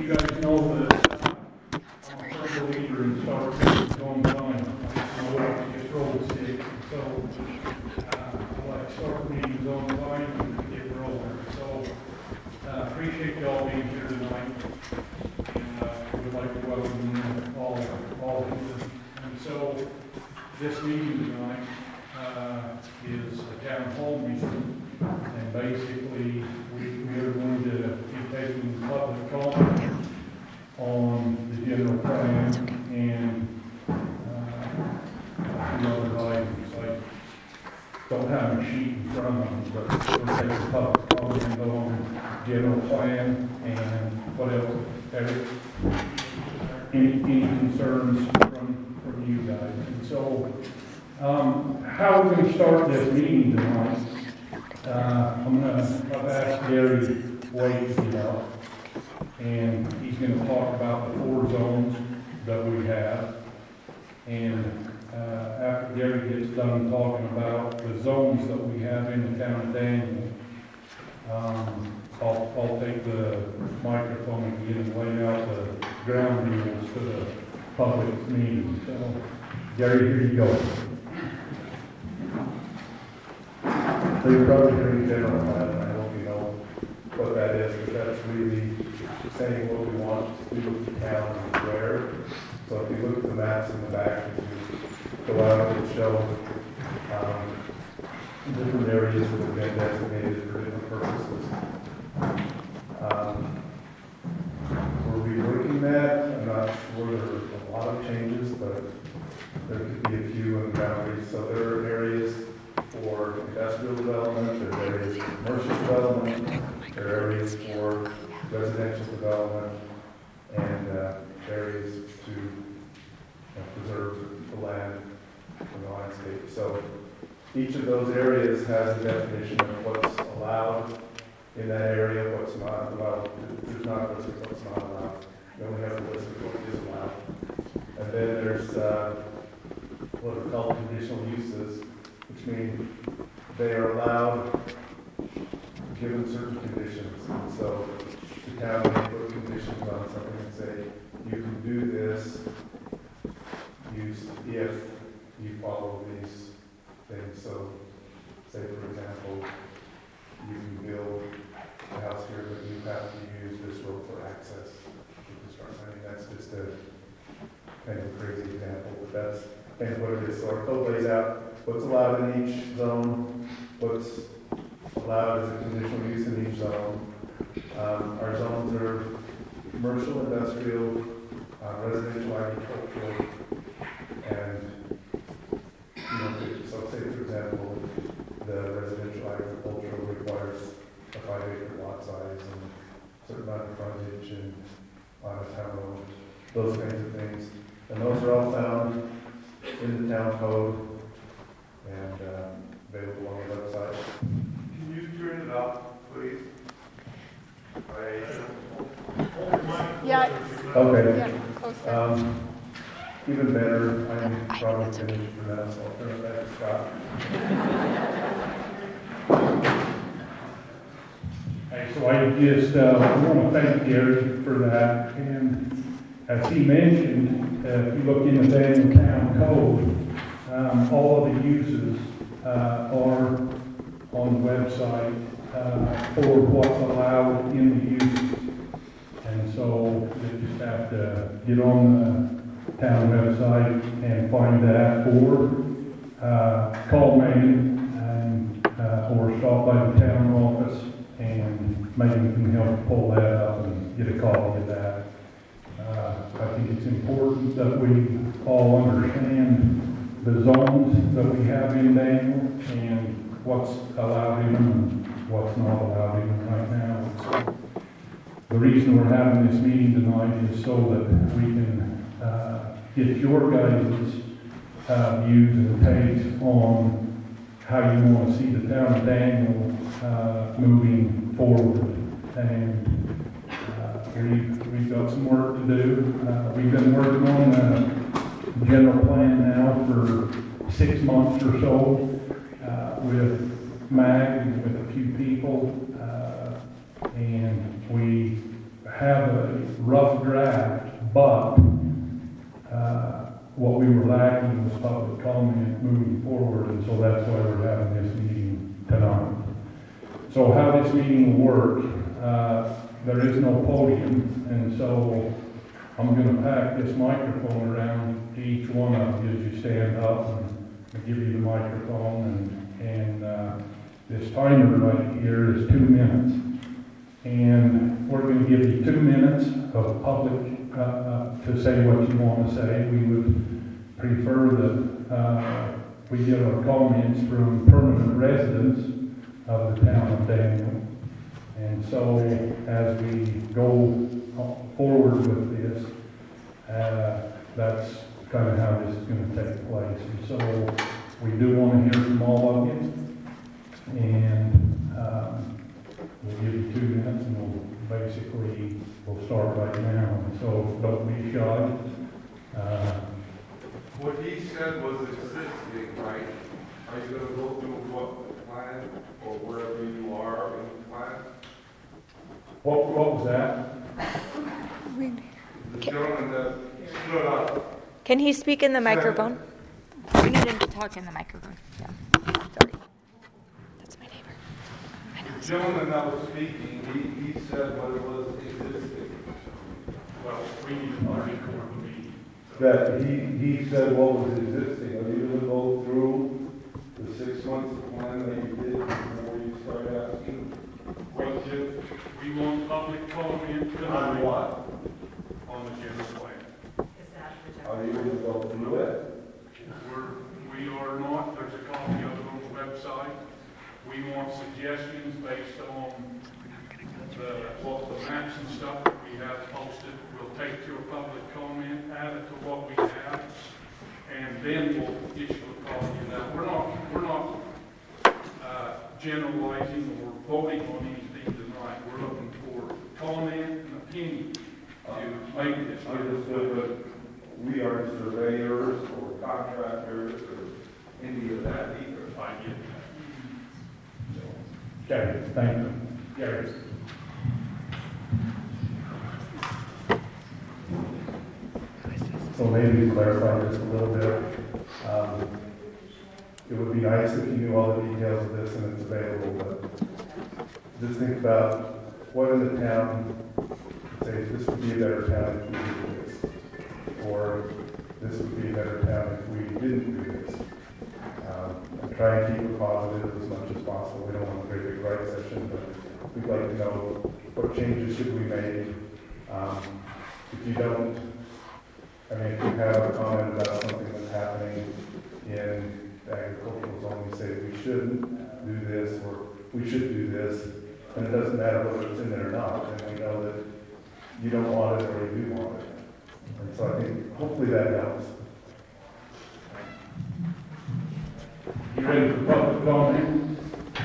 you guys know that I'm a firm believer in starting zone design. I like to get rolled stick, so I like to start meetings on design and get rolling. So appreciate y'all being here tonight, and I would like to welcome all here. And so this meeting tonight is a town hall meeting, and basically we are going to be taking public comment on the general plan and other items. I don't have a sheet in front of me, but we'll take a public comment on general plan and what else. Eric, any concerns from you guys? And so how we're going to start this meeting tonight, I've asked Gary Wade to get up, and he's going to talk about the 4 zones that we have. And after Gary gets done talking about the zones that we have in the town of Daniel, I'll take the microphone again and lay out the ground rules for the public meeting. So, Gary, here you go. So you're probably hearing general plan, I hope you know what that is, but that's really saying what we want to do with the town and where. So if you look at the maps in the back, as you go out and show different areas that have been designated for different purposes. We're reworking that. I'm not sure there are a lot of changes, but there could be a few in the boundaries. So there are areas for industrial development, there are areas for commercial development, there are areas for residential development, and areas to preserve the land and the landscape. So each of those areas has a definition of what's allowed in that area, what's not allowed. There's not a list of what's not allowed. We only have a list of what is allowed. And then there's what are called conditional uses, which mean they are allowed given certain conditions. And so the town may put conditions on something and say, you can do this if you follow these things. So say, for example, you can build a house here, but you have to use this road for access to construction. I mean, that's just a kind of a crazy example, but that's kind of what it is. So our code lays out what's allowed in each zone, what's allowed as a conditional use in each zone. Our zones are commercial, industrial, residential, agricultural, and so say, for example, the residential agricultural requires a 5-acre lot size and a certain amount of frontage and on a town road, those kinds of things. And those are all found in the town code and available on the website. Can you turn it up, please? Yeah. Okay. Yeah, closer. Even better, I'm probably finished for that, so I'll turn it back to Scott. Hey, so I just want to thank Gary for that. And as he mentioned, if you look in the Daniel Town Code, all of the uses are on the website for what's allowed in the uses. And so you just have to get on the town website and find that, or call Megan and or stop by the town office, and Megan can help pull that up and get a copy of that. I think it's important that we all understand the zones that we have in Daniel and what's allowed in them and what's not allowed in them right now. So the reason we're having this meeting tonight is so that we can get your guys' views and takes on how you want to see the town of Daniel moving forward. And we've got some work to do. We've been working on the general plan now for 6 months or so with MAG and with a few people. And we have a rough draft, but what we were lacking was public comment moving forward, and so that's why we're having this meeting tonight. So how this meeting will work, there is no podium, and so I'm going to pack this microphone around to each one of you as you stand up and give you the microphone, and this timer right here is 2 minutes. And we're going to give you 2 minutes of public to say what you want to say. We would prefer that we get our comments from permanent residents of the town of Daniel. And so as we go forward with this, that's kind of how this is going to take place. And so we do want to hear from all of you. And we'll give you 2 minutes, and we'll start right now. So don't be shy. What he said was existing, right? Are you gonna go through what the plan, or wherever you are in the plan? What was that? The gentleman that stood up, Can he speak in the microphone? We need him to talk in the microphone. Yeah. Sorry. That's my neighbor. I know. the gentleman that was speaking, he said what it was existing. Well, we need to record the meeting. That he said what was existing. Are you going to go through the 6 months of plan that you did before you start asking questions? We want public comment On what? on the general plan. Are you going to go through it? We are not. There's a copy of it on the website. We want suggestions based on the maps and stuff that we have posted. We'll take your public comment, add it to what we have, and then we'll issue a copy of that. We're not generalizing or voting on anything tonight. We're looking for comment and opinion to make this. Understood, but we aren't surveyors or contractors or any of that either. I get that. Okay, thank you. Gary. So maybe to clarify just a little bit, it would be nice if you knew all the details of this and it's available, but just think about what in the town, say this would be a better town if we did this, or this would be a better town if we didn't do this. And try and keep it positive as much as possible. We don't want a very big write session, but we'd like to know what changes should we make. If you don't, I mean, if you have a comment about something that's happening in the agricultural zone, you say we shouldn't do this or we should do this, and it doesn't matter whether it's in there or not, and we know that you don't want it or you do want it. And so I think hopefully that helps. You ready for public comment?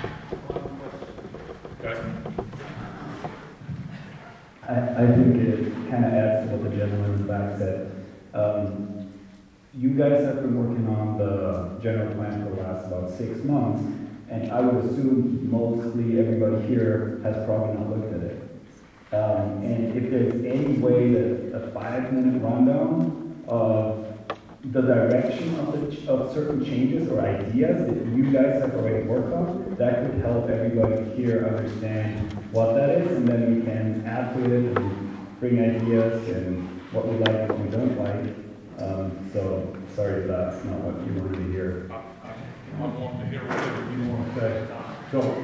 Okay. I think it kind of adds to what the gentleman in the back said. You guys have been working on the general plan for the last about 6 months, and I would assume mostly everybody here has probably not looked at it. And if there's any way that a 5-minute rundown of the direction of certain changes or ideas that you guys have already worked on, that could help everybody here understand what that is, and then we can add to it and bring ideas and what we like and what we don't like. So sorry if that's not what you wanted to hear. I want to hear whatever you want to say. So,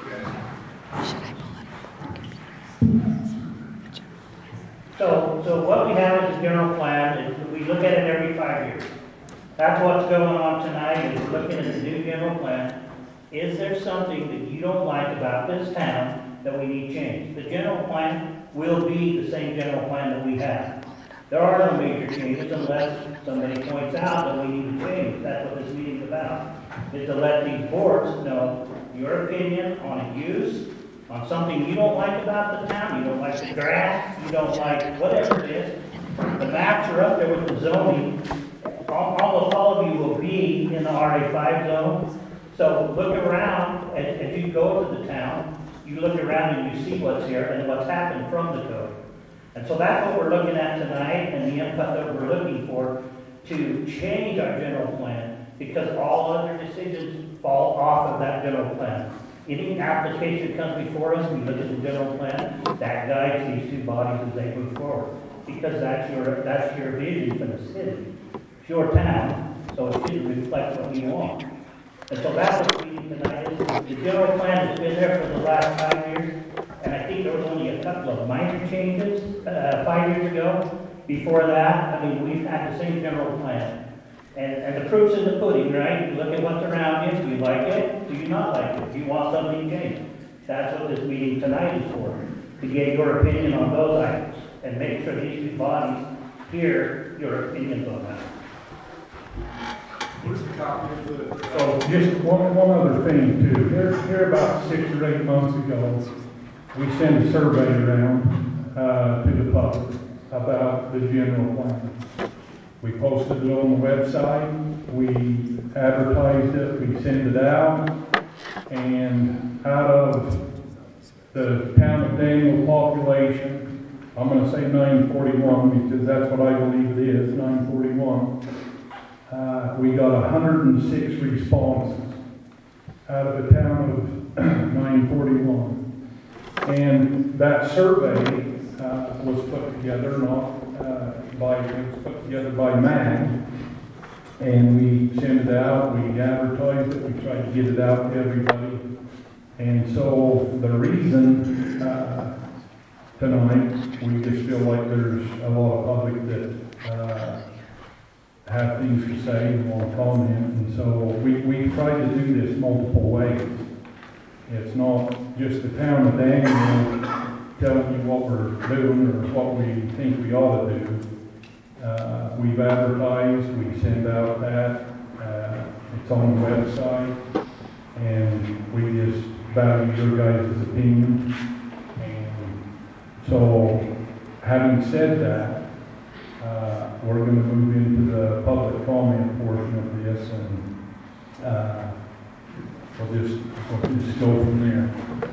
So what we have as a general plan is we look at it every 5 years. That's what's going on tonight, is looking at the new general plan. Is there something that you don't like about this town that we need changed? The general plan will be the same general plan that we have. There are no major changes unless somebody points out that we need to change. That's what this meeting's about, is to let these boards know your opinion on a use, on something you don't like about the town. You don't like the grass, you don't like whatever it is. The maps are up there with the zoning. Almost all of you will be in the RA5 zone. So look around, as you go to the town, you look around and you see what's here and what's happened from the code. And so that's what we're looking at tonight, and the input that we're looking for to change our general plan, because all other decisions fall off of that general plan. Any application comes before us, we look at the general plan, that guides these two bodies as they move forward. Because that's your vision for the city. It's your town, so it should reflect what you want. And so that's what we need tonight is, the general plan has been there for the last 5 years, and I think there was only a couple of minor changes 5 years ago. Before that, I mean, we've had the same general plan. And the proof's in the pudding, right? You look at what's around you, do you like it? Do you not like it? Do you want something changed? That's what this meeting tonight is for, to get your opinion on those items, and make sure these two bodies hear your opinions on that. Where's the copy of the? So just one other thing too. Here about 6 or 8 months ago, we sent a survey around to the public about the general plan. We posted it on the website, we advertised it, we sent it out, and out of the town of Daniel population, I'm going to say 941 because that's what I believe it is, 941. We got 106 responses out of a town of 941. And that survey was put together, it was put together by MAG, and we sent it out, we advertised it, we tried to get it out to everybody. And so the reason tonight, we just feel like there's a lot of public that have things to say and want to comment, and so we try to do this multiple ways. It's not just the town of Daniel telling you what we're doing or what we think we ought to do. We've advertised, we send out that, it's on the website, and we just value your guys' opinion. And so, having said that, we're going to move into the public comment portion of this, and we'll just go from there.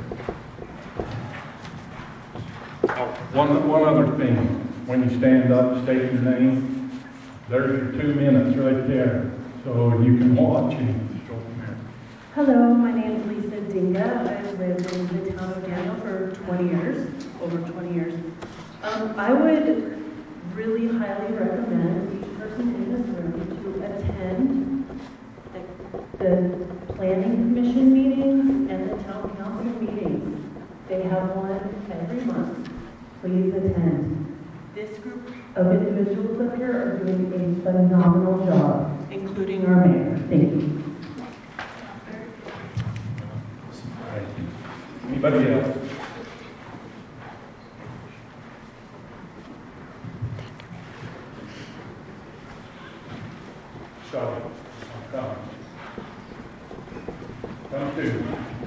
One other thing, when you stand up, state your name. There's your 2 minutes right there, so you can watch and go from there. Hello, my name is Lisa Dinga. I've lived in the town of Daniel for 20 years, over 20 years. I would really highly recommend each person in this room to attend the planning commission meetings and the town council meetings. They have one every month. Please attend. This group of individuals up here are doing a phenomenal job, including our mayor. Thank you. Anybody else? Sorry. Come to.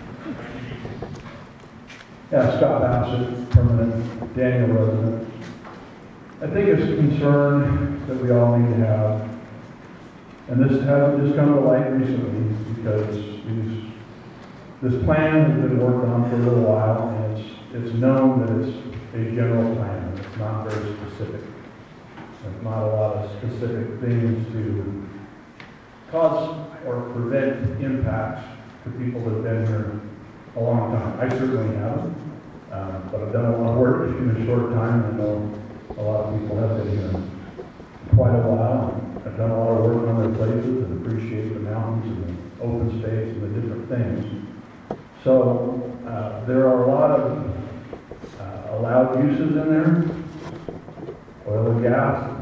Yeah, Scott Bassett, permanent Daniel resident. I think it's a concern that we all need to have, and this hasn't just come to light recently because this plan has been worked on for a little while, and it's known that it's a general plan. It's not very specific. There's not a lot of specific things to cause or prevent impacts to people that have been here a long time. I certainly haven't, but I've done a lot of work in a short time. I know a lot of people have been here quite a while. I've done a lot of work on their places and appreciate the mountains and the open space and the different things. So there are a lot of allowed uses in there. Oil and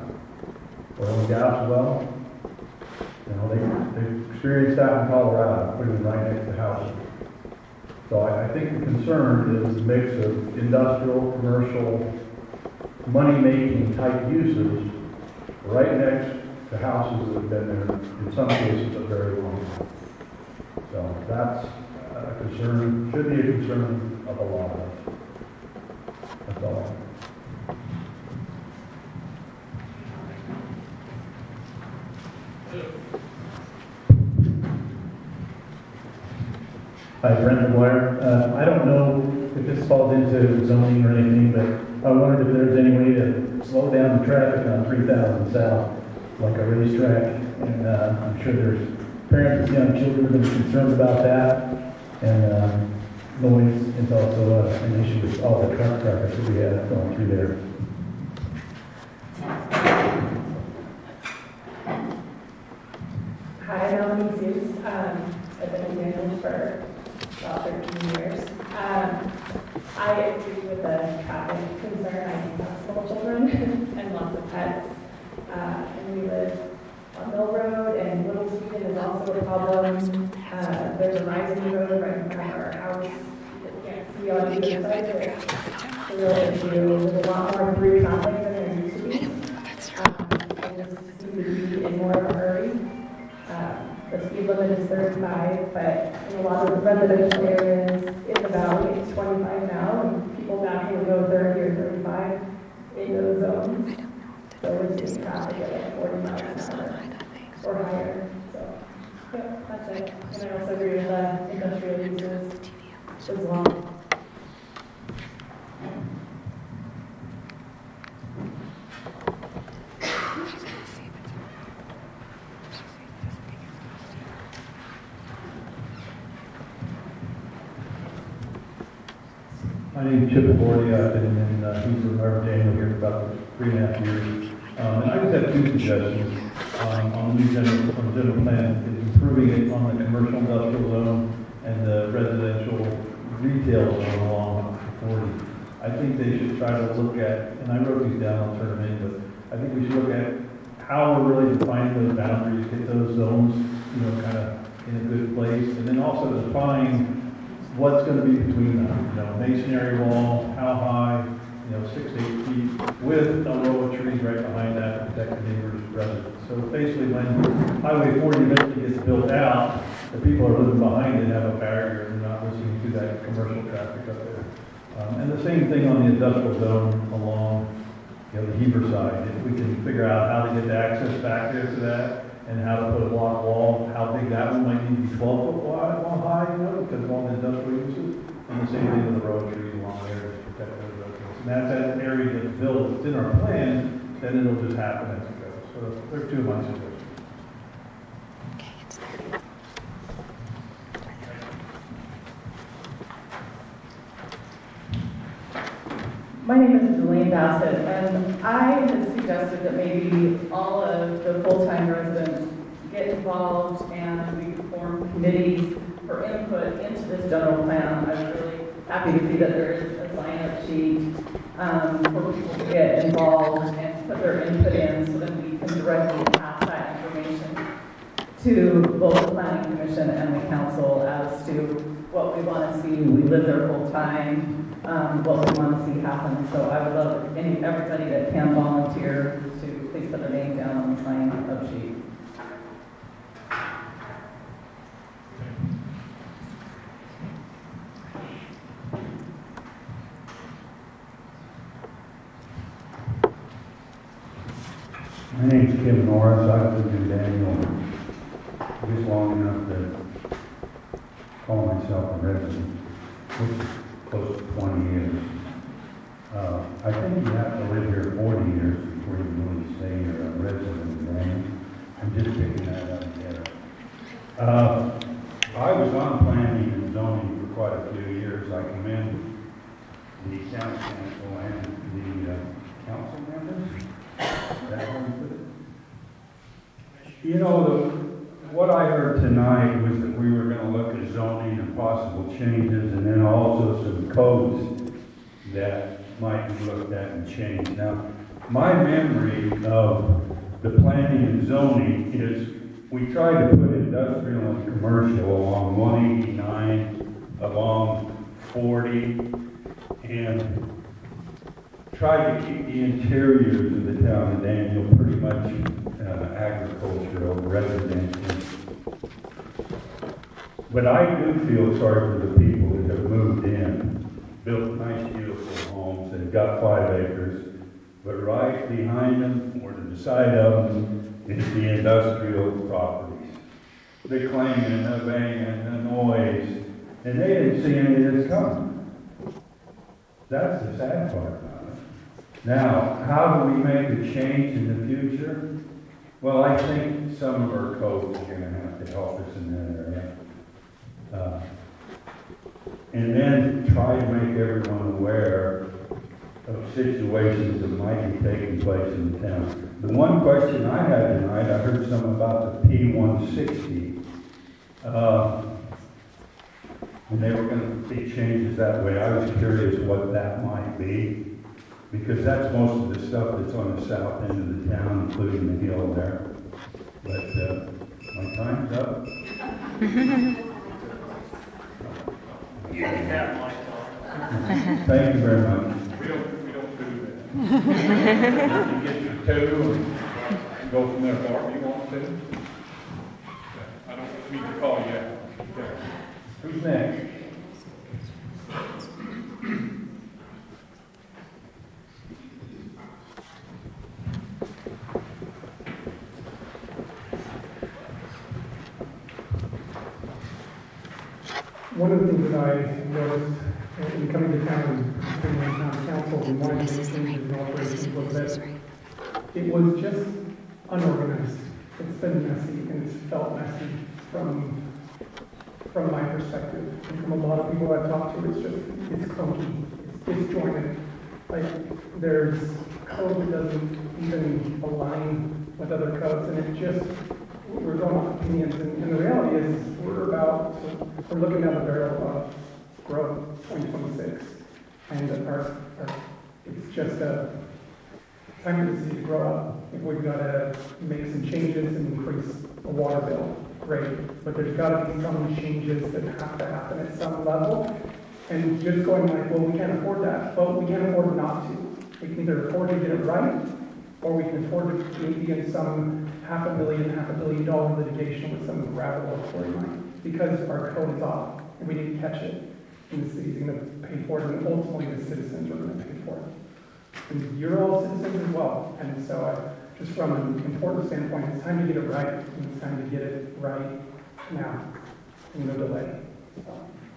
gas well. You know, they experienced that in Colorado, putting it right next to houses. So I think the concern is the mix of industrial, commercial, money-making type uses right next to houses that have been there, in some cases, a very long time. So that's a concern, should be a concern of a lot of us. That's all. Hi, Brent McGuire. I don't know if this falls into zoning or anything, but I wondered if there's any way to slow down the traffic on 3000 South, like a racetrack. And I'm sure there's parents with young children that are concerned about that. And noise is also an issue with all the truck traffic that we have going through there. Hi, Melanie Zeus. I've been in Daniels for about 13 years. I agree with the traffic concern. I have small children and lots of pets. And we live on Mill Road, and Little Sweden is also a problem. There's a rising road right in front of our house that we can't see on either side. It's a real issue. There's a lot more through traffic than there used to be. And just seem to be in more of a hurry. The speed limit is 35, but in a lot of residential areas in the valley, it's 25 now, and people naturally go 30 or 35 in those zones. So we're seeing traffic at like 40 miles an hour or higher. So, yeah, that's it. And I also agree with the industrial uses as well. My name is Chip Gordy. I've been in Houston, Reverend Daniel here for about 3.5 years. And I just have two suggestions on the new general plan. Is improving it on the commercial industrial zone and the residential retail zone along 40. I think they should try to look at, and I wrote these down, I'll turn them in, but I think we should look at how we're really defining those boundaries, get those zones, kind of in a good place, and then also define what's going to be between them, masonry wall, how high, 6 to 8 feet, with a row of trees right behind that to protect the neighbor's residence. So basically, when Highway 40 eventually gets built out, the people are living behind it have a barrier and they're not listening to that commercial traffic up there. And the same thing on the industrial zone along, the Heber side. If we can figure out how to get the access back there to that, and how to put a block wall, how big that one might need to be 12 foot wide, high, because of all the industrial uses. And the same thing with the road trees along there to protect those residents. And that's that area that's built, it's in our plan, then it'll just happen as it goes. So they're two of my suggestions. Okay, it's there. My name is Elaine Bassett, and I had suggested that maybe all of the full-time residents get involved and we could form committees for input into this general plan. I'm really happy to see that there is a sign-up sheet for people to get involved and put their input in so that we can directly pass that information to both the Planning Commission and the Council as to what we want to see. We live there full-time. What we want to see happen. So I would love everybody that can volunteer to please put their name down on the sign-up sheet. My name's Kim Norris. I've lived in Daniel just long enough to call myself a resident, which is close to 20 years. I think you have to live here 40 years before you really say you're a resident in Daniel. I'm just picking that up there. I was on planning and zoning for quite a few years. I commend the county council and the council members. That one. What I heard tonight was that we were going to look at zoning and possible changes, and then also some codes that might be looked at and changed. Now, my memory of the planning and zoning is we tried to put industrial and commercial along 189, along 40, and tried to keep the interiors of the town of Daniel pretty much agricultural, residential. But I do feel sorry for the people that have moved in, built nice, beautiful homes, and got 5 acres. But right behind them, or to the side of them, is the industrial properties. They're claiming the bang and the noise, and they didn't see any of this coming. That's the sad part about it. Now, how do we make a change in the future? Well, I think some of our codes are gonna have to help us in that area. And then try to make everyone aware of situations that might be taking place in the town. The one question I had tonight, I heard something about the P160. And they were gonna be changes that way. I was curious what that might be, because that's most of the stuff that's on the south end of the town, including the hill there. But, my time's up. Thank you very much. We don't do that. You get your two and go from there, Bart, you want to? I don't mean to call you out. Okay. Who's next? One of the things that I noticed in coming to town and being on town council and wanting to see things and operations was that it was just unorganized. It's been messy and it's felt messy from my perspective. And from a lot of people I've talked to, it's clunky, it's disjointed. Like there's code that doesn't even align with other codes, and it just, we're going off opinions, and the reality is we're looking at a barrel of growth 2026, and it's just a time for the city to grow up. If we've got to make some changes and increase the water bill, great, but there's got to be some changes that have to happen at some level, and just going like, well, we can't afford that, but we can't afford not to. We can either afford to get it right, or we can afford to maybe in some $500 million litigation with some gravel or quarry mine, because our code is off and we didn't catch it, and the city's going to pay for it, and ultimately the citizens are going to pay for it. And you're all citizens as well, and so just from an important standpoint, it's time to get it right, and it's time to get it right now, and no delay. So.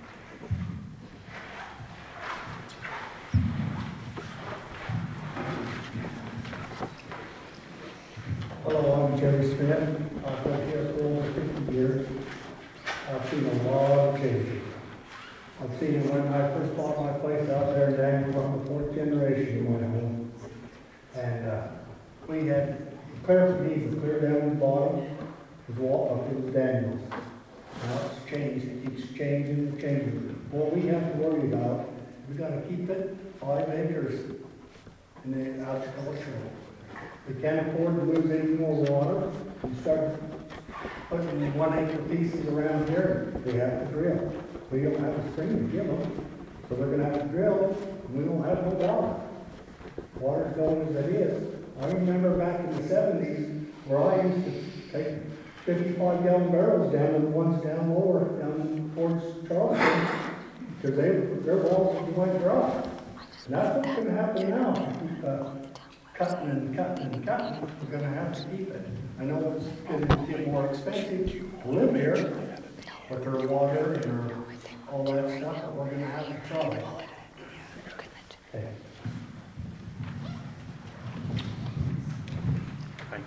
Hello, I'm Jerry Smith. I've been here for over 50 years. I've seen a lot of changes. I've seen it when I first bought my place out there in Daniel, from the fourth generation in my home. And we had clear down the bottom, it was Daniel's. Now it's changed, it keeps changing and changing. What we have to worry about, we got to keep it 5 acres in the agricultural. We can't afford to lose any more water. We start putting 1 acre pieces around here. We have to drill. We don't have a spring to give them, so we're going to have to drill, and we don't have no water. Water's going as it is. I remember back in the 70s where I used to take 55-gallon barrels down, and the ones down lower, down towards Charleston, because their walls went dry. And that's what's going to happen now. Cutting and cutting and cutting, we're going to have to keep it. I know it's going to get more expensive to live here, with their water and their, all that stuff, but we're going to have to try. Okay. Thank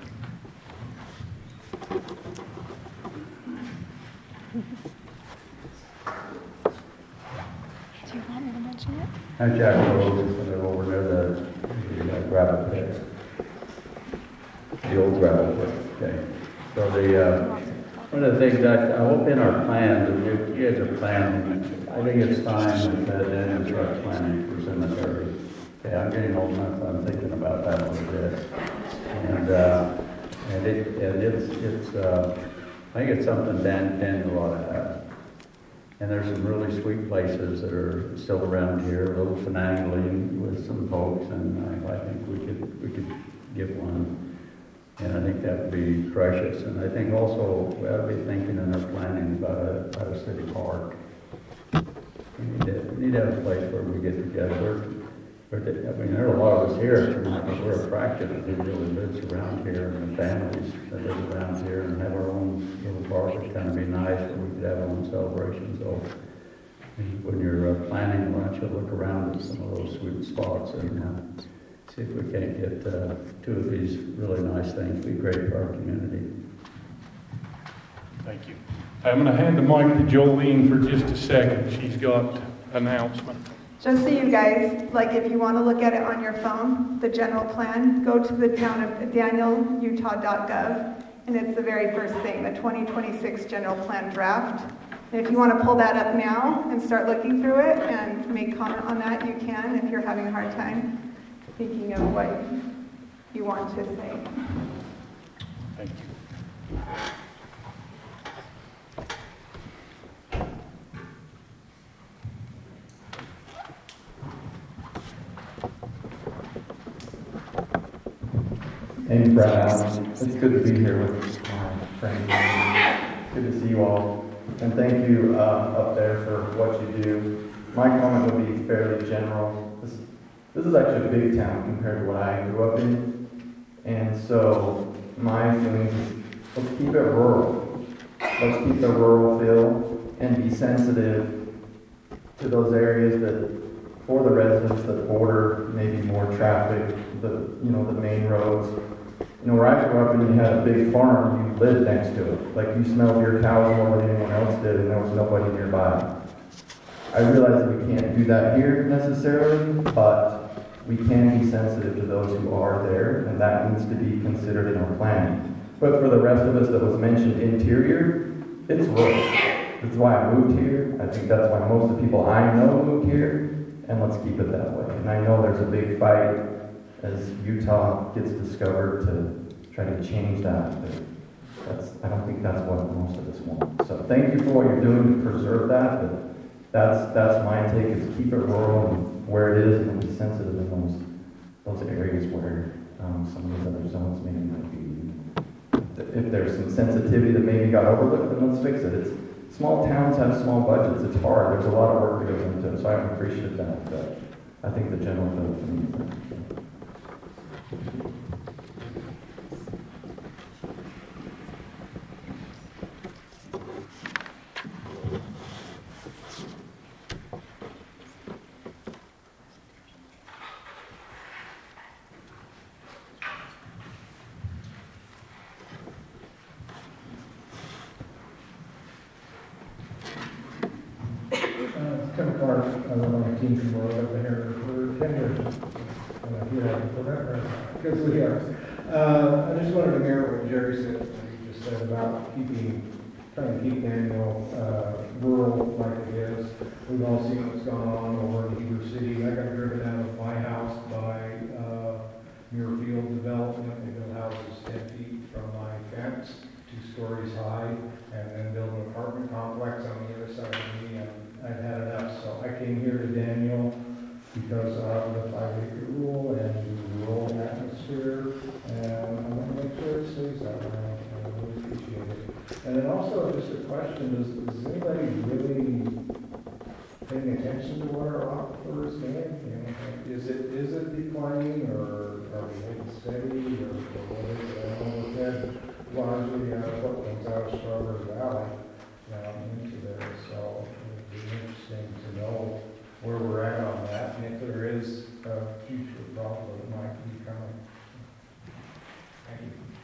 Do you want me to mention it? I'm Jack Rose, and they're over near the gravel pit. The old gravel pit, okay. So one of the things I hope in our plans, and you guys are planning, I think it's time that then start planning for cemeteries. Okay, I'm getting old enough, I'm thinking about that a little bit. I think it's something Daniel ought to have. And there's some really sweet places that are still around here, a little finagling with some folks, and I think we could get one. And I think that would be precious. And I think also we ought to be thinking in our planning about a city park. We need to have a place where we get together. I mean, there are a lot of us here, we're attracted to who really lives around here, and the families that live around here, and have our own little park. It'd kind of be nice that we could have our own celebrations. So when you're planning, why don't you look around at some of those sweet spots and see if we can't get two of these really nice things. Be great for our community. Thank you. I'm going to hand the mic to Jolene for just a second. She's got an announcement. Just so you guys, like if you want to look at it on your phone, the general plan, go to the town of danielutah.gov, and it's the very first thing, the 2026 general plan draft. And if you want to pull that up now and start looking through it and make comment on that, you can if you're having a hard time thinking of what you want to say. Thank you. Hey, Brad Allen. It's good to be here with my friends. Good to see you all. And thank you up there for what you do. My comment will be fairly general. This is actually a big town compared to what I grew up in. And so my feeling is, let's keep it rural. Let's keep the rural feel and be sensitive to those areas that, for the residents that border maybe more traffic, the main roads. Where I grew up and you had a big farm, you lived next to it. Like you smelled your cows more than anyone else did and there was nobody nearby. I realize that we can't do that here necessarily, but we can be sensitive to those who are there, and that needs to be considered in our planning. But for the rest of us that was mentioned interior, it's rural. That's why I moved here. I think that's why most of the people I know moved here, and let's keep it that way. And I know there's a big fight as Utah gets discovered to try to change that. But I don't think that's what most of us want. So thank you for what you're doing to preserve that. But that's my take, is keep it rural and where it is, and be sensitive in those areas where some of these other zones maybe might be. If there's some sensitivity that maybe got overlooked, then let's fix it. Small towns have small budgets. It's hard. There's a lot of work that goes into it, so I appreciate that. But I think the general feel for me. Tim Clark, I was on the team from Road over here for 10 years. Good to hear. I just wanted to mirror what Jerry said, what he just said about trying to keep Daniel rural like it is. We've all seen what's gone on over in Heber City. I got driven out of my house by Muirfield Development. They built houses 10 feet from my fence, 2 stories high, and then built an apartment complex on the other side of me. And I've had enough, so I came here to Daniel because of the 5-acre rule and the rural atmosphere, and I want to make sure it stays that way. I really appreciate it. And then also just a question, is anybody really paying attention to what our aquifers stand? Is it declining, or are we holding steady, or what is it? I know we've had largely what comes out of Strawberry Valley into there, so it'd be interesting to know where we're at on that, and if there is a future problem that might be coming. Thank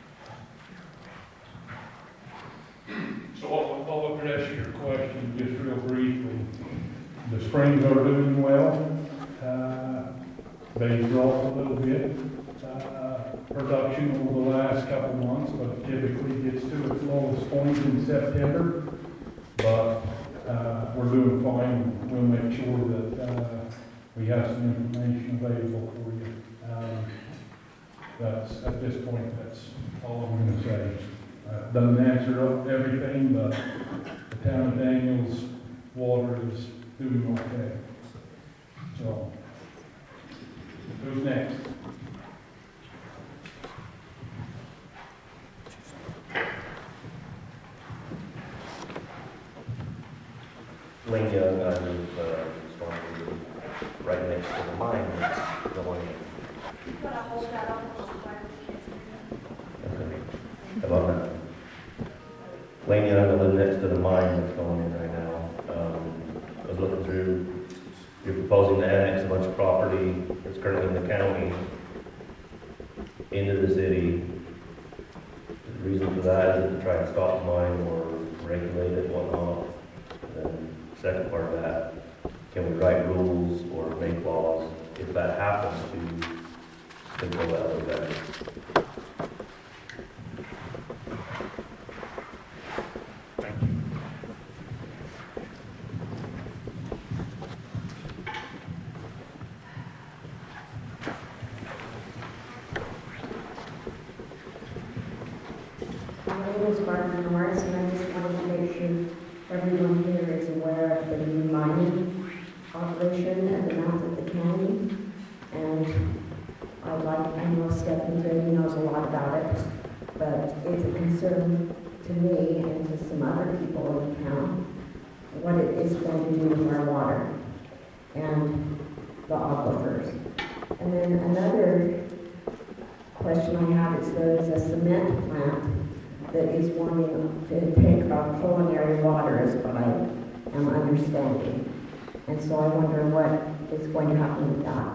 you. So I'll address your question just real briefly. The springs are doing well. They dropped a little bit. Production over the last couple months, but typically gets to its lowest point in September. But we're doing fine. We'll make sure that we have some information available for you. That's at this point, that's all I'm going to say. Doesn't answer up everything, but the town of Daniels water is doing okay. So, who's next? Lane Young, I live right next to the mine that's going in. I love that. Lane Young, I live next to the mine that's going in right now. I was looking through, you're proposing to annex a bunch of property that's currently in the county into the city. The reason for that is to try to stop the mine or regulate it, whatnot. And then second part of that, can we write rules or make laws if that happens to control that a little better? My name is Barbara Norris, and I just wanted to make sure everyone here is aware of the new mining operation at the mouth of the county. And I know Stephanie Grady knows a lot about it, but it's a concern to me and to some other people in town, what it is going to do with our water and the aquifers. And then another question I have is there is a cement plant that is wanting to take our culinary water, is what I am understanding. And so I wonder what is going to happen with that.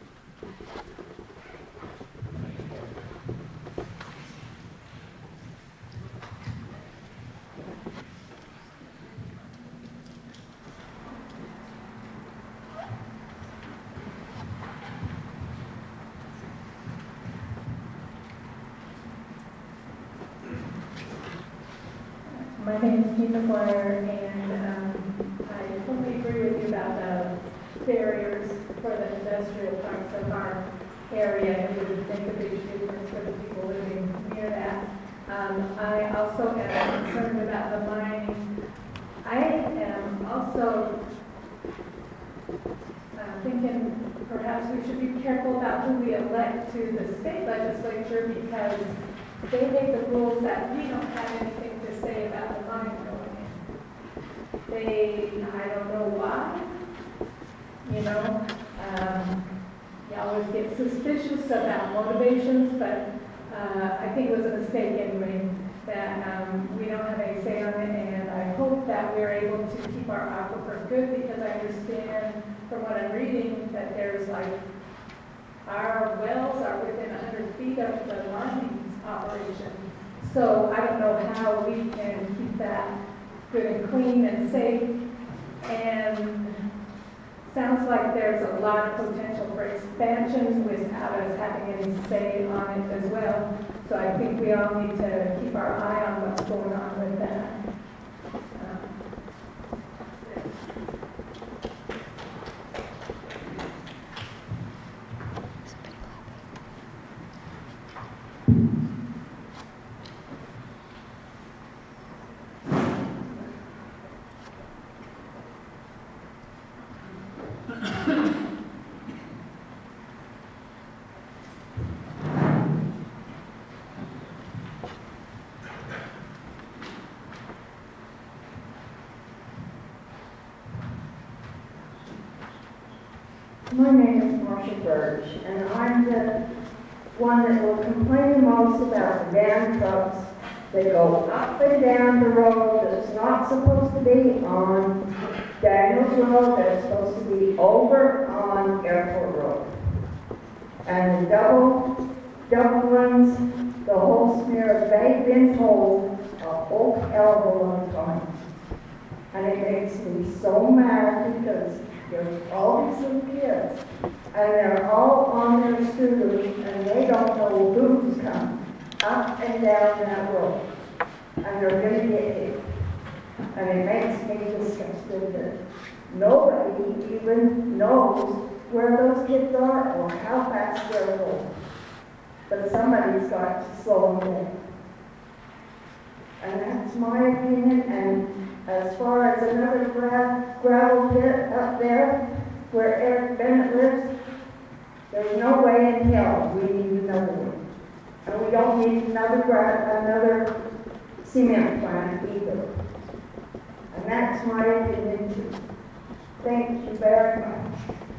My name is Tina Blair, and I totally agree with you about the barriers for the industrial parts of our area, and it would make a big difference for the people living near that. I also am concerned about the mining. I am also thinking perhaps we should be careful about who we elect to the state legislature, because they make the rules that we don't have anything to say about the mine going in. I don't know why, you always get suspicious about motivations, but I think it was a mistake anyway, that we don't have any say on it, and I hope that we're able to keep our aquifer good, because I understand from what I'm reading that there's our wells are within 100 feet of the mining operation. So I don't know how we can keep that good and clean and safe. And sounds like there's a lot of potential for expansions without us having any say on it as well. So I think we all need to keep our eye on what's going on with that. My name is Marcia Birch, and I'm the one that will complain the most about the van trucks that go up and down the road that's not supposed to be on Daniels Road, that's supposed to be over on Airport Road. And the double runs the whole smear. They've been told a whole hell of a long time. And it makes me so mad, because there's all these little kids, and they're all on their scooters, and they don't know who's coming up and down that road, and they're going to get hit. And it makes me disgusted that nobody even knows where those kids are or how fast they're going. But somebody's got to slow them down. And that's my opinion. And as far as another gravel pit up there where Eric Bennett lives, there's no way in hell we need another one. And we don't need another cement plant either. And that's my opinion too. Thank you very much.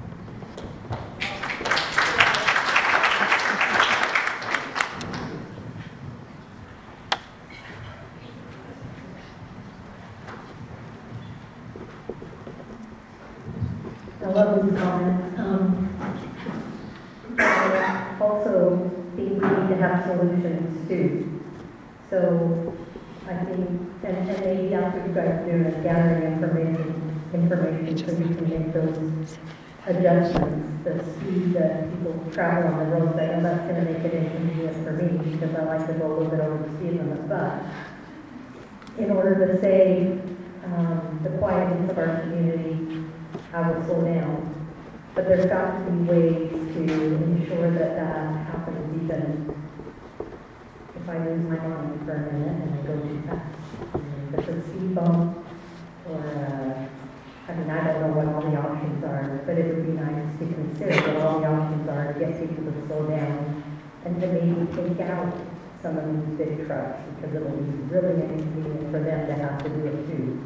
I love this comment. Also, being have solutions too. So I think, and maybe after you guys do is gathering information so you can make those adjustments, the speed that people travel on the roads. I know that's going to make it inconvenient for me because I like to go a little bit over the speed limit, but in order to save the quietness of our community, I will slow down. But there's got to be ways to ensure that that happens even if I lose my mind for a minute and I go too fast. If it's a speed bump or, I don't know what all the options are, but it would be nice to consider what all the options are to get people to slow down and to maybe take out some of these big trucks because it will be really inconvenient for them to have to do it too.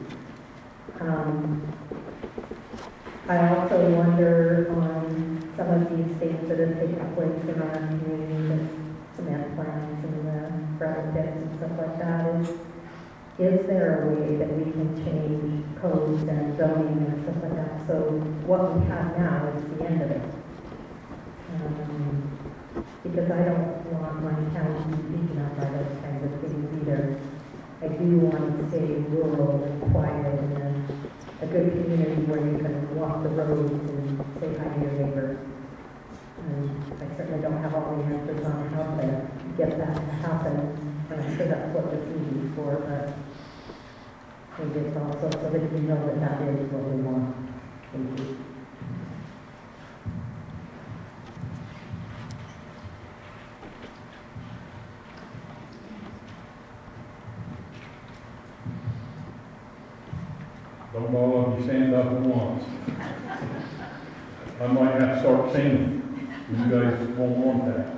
I also wonder on some of these things that have taken place in our community, the cement plants and the gravel pits and stuff like that, is there a way that we can change codes and zoning and stuff like that? So what we have now is the end of it. Because I don't want my town to be beaten up by those kinds of things either. I do want to stay rural and quiet and a good community where you can walk the roads and say hi to your neighbor. I certainly don't have all the answers on how to get that to happen. And I'm sure that's what this meeting is for, but maybe it's also so that you know that that is what we want. Thank you. Don't all of you stand up at once. I might have to start singing. You guys won't want that.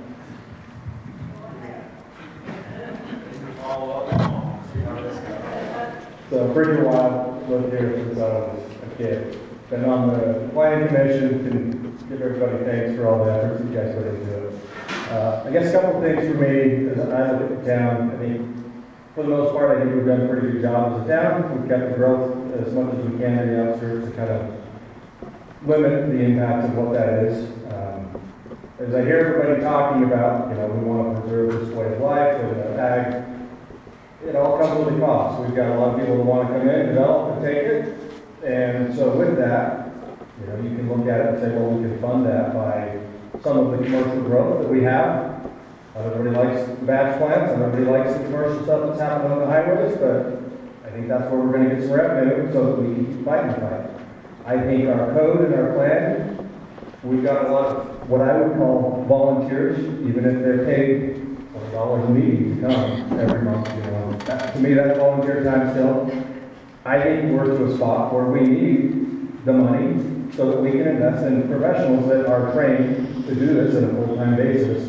So Bridger Wild, lived here since I was a kid. Been on the planning commission, can give everybody thanks for all the efforts you guys put into it. I guess a couple of things for me as I look at the town. I think for the most part, I think we've done a pretty good job as a town. We've kept the growth as much as we can in the outskirts to kind of limit the impact of what that is. As I hear everybody talking about, we want to preserve this way of life and ag, it all comes with a cost. We've got a lot of people who want to come in, develop, and take it. And so with that, you can look at it and say, well, we can fund that by some of the commercial growth that we have. Everybody likes the batch plants, and everybody likes the commercial stuff that's happening on the highways, but I think that's where we're going to get some revenue so that we can keep fighting the fight. I think our code and our plan, we've got a lot of what I would call volunteers, even if they're paid $20 a meeting to come every month. To me, that's volunteer time still. I think we're to a spot where we need the money so that we can invest in professionals that are trained to do this on a full-time basis.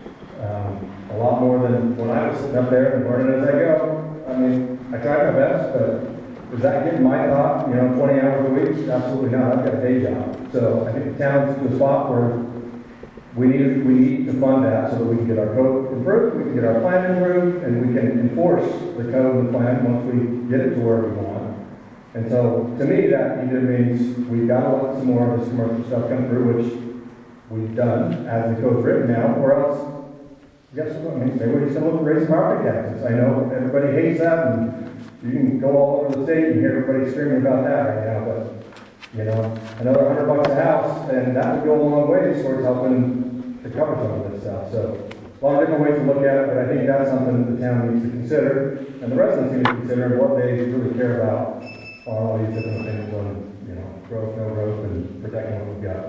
A lot more than when I was sitting up there and learning as I go. I mean, I tried my best, but does that get my thought, 20 hours a week? Absolutely not. I've got a day job. So I think the town's to a spot where we need to fund that so that we can get our code improved, we can get our plan improved, and we can enforce the code and the plan once we get it to where we want. And so, to me, that either means we've got to let some more of this commercial stuff come through, which we've done as the code's written now, or else, guess what? Maybe we just look at raising property taxes. I know everybody hates that, and you can go all over the state and hear everybody screaming about that right now, but another $100 a house, and that would go a long way towards helping to cover some of this stuff. So, a lot of different ways to look at it, but I think that's something that the town needs to consider, and the residents need to consider, and what they really care about on all these different things on, growth, no growth, and protecting what we've got.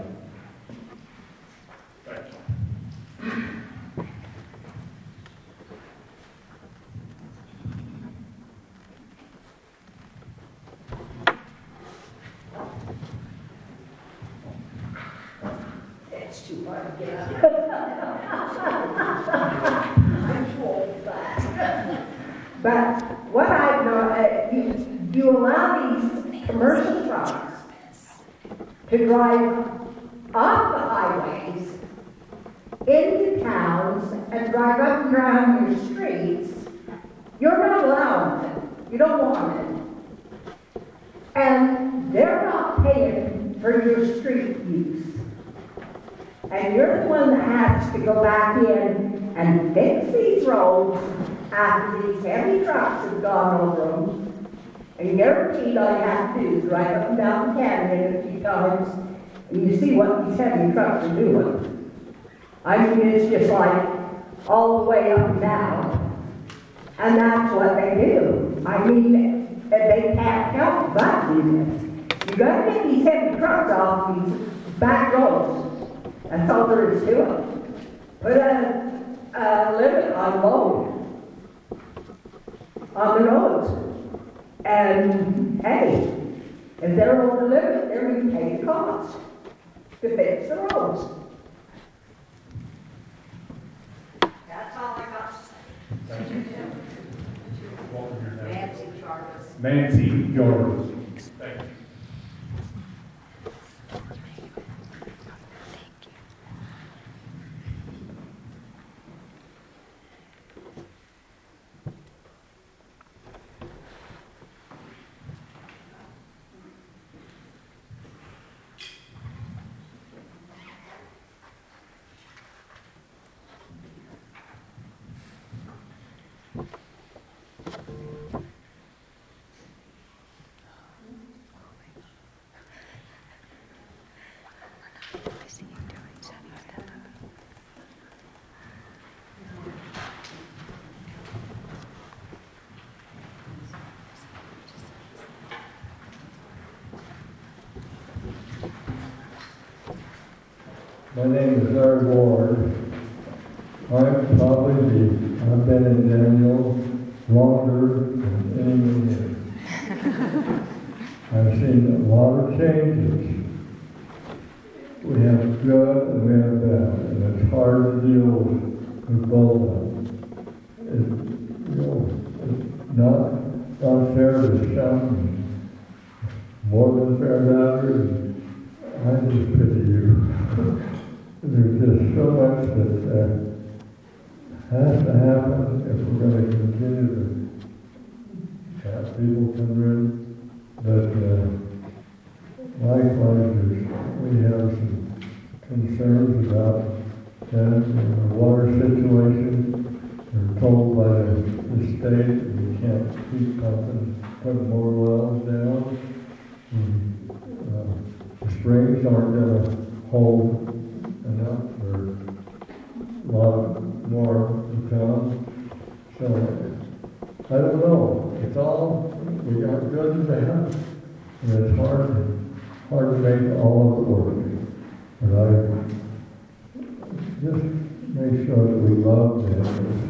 It's too hard to get up. But what I know, you allow these commercial trucks to drive off the highways into towns and drive up and down your streets. You're not allowing it. You don't want it. And they're not paying for your street use. And you're the one that has to go back in and fix these roads after these heavy trucks have gone over them. And guaranteed all you have to do is drive up and down the canyon a few times, and you see what these heavy trucks are doing. I mean, it's just like all the way up and down. And that's what they do. I mean, they can't help but do this. You gotta get these heavy trucks off these back roads. That's all there is to it. Put a limit on load on the roads. And hey, if they're over the limit, they're going to pay the cost to fix the roads. That's all I got to say. Thank you. Nancy Jarvis. Nancy Jarvis. Thank you. My name is Larry Ward. I've been in Daniel longer than anyone here. I've seen a lot of changes. We have good and we have bad, and it's hard to deal with both of them. It's not fair to some, more than fair to others. I just pity you. There's just so much that has to happen if we're going to continue to have people come in. But likewise, we have some concerns about the water situation. We're told by the state that we can't keep putting more wells down. The springs aren't going to hold enough for a lot more to come. So, I don't know. It's all, we got good and bad, and it's hard to make all of it work. But I just make sure that we love them.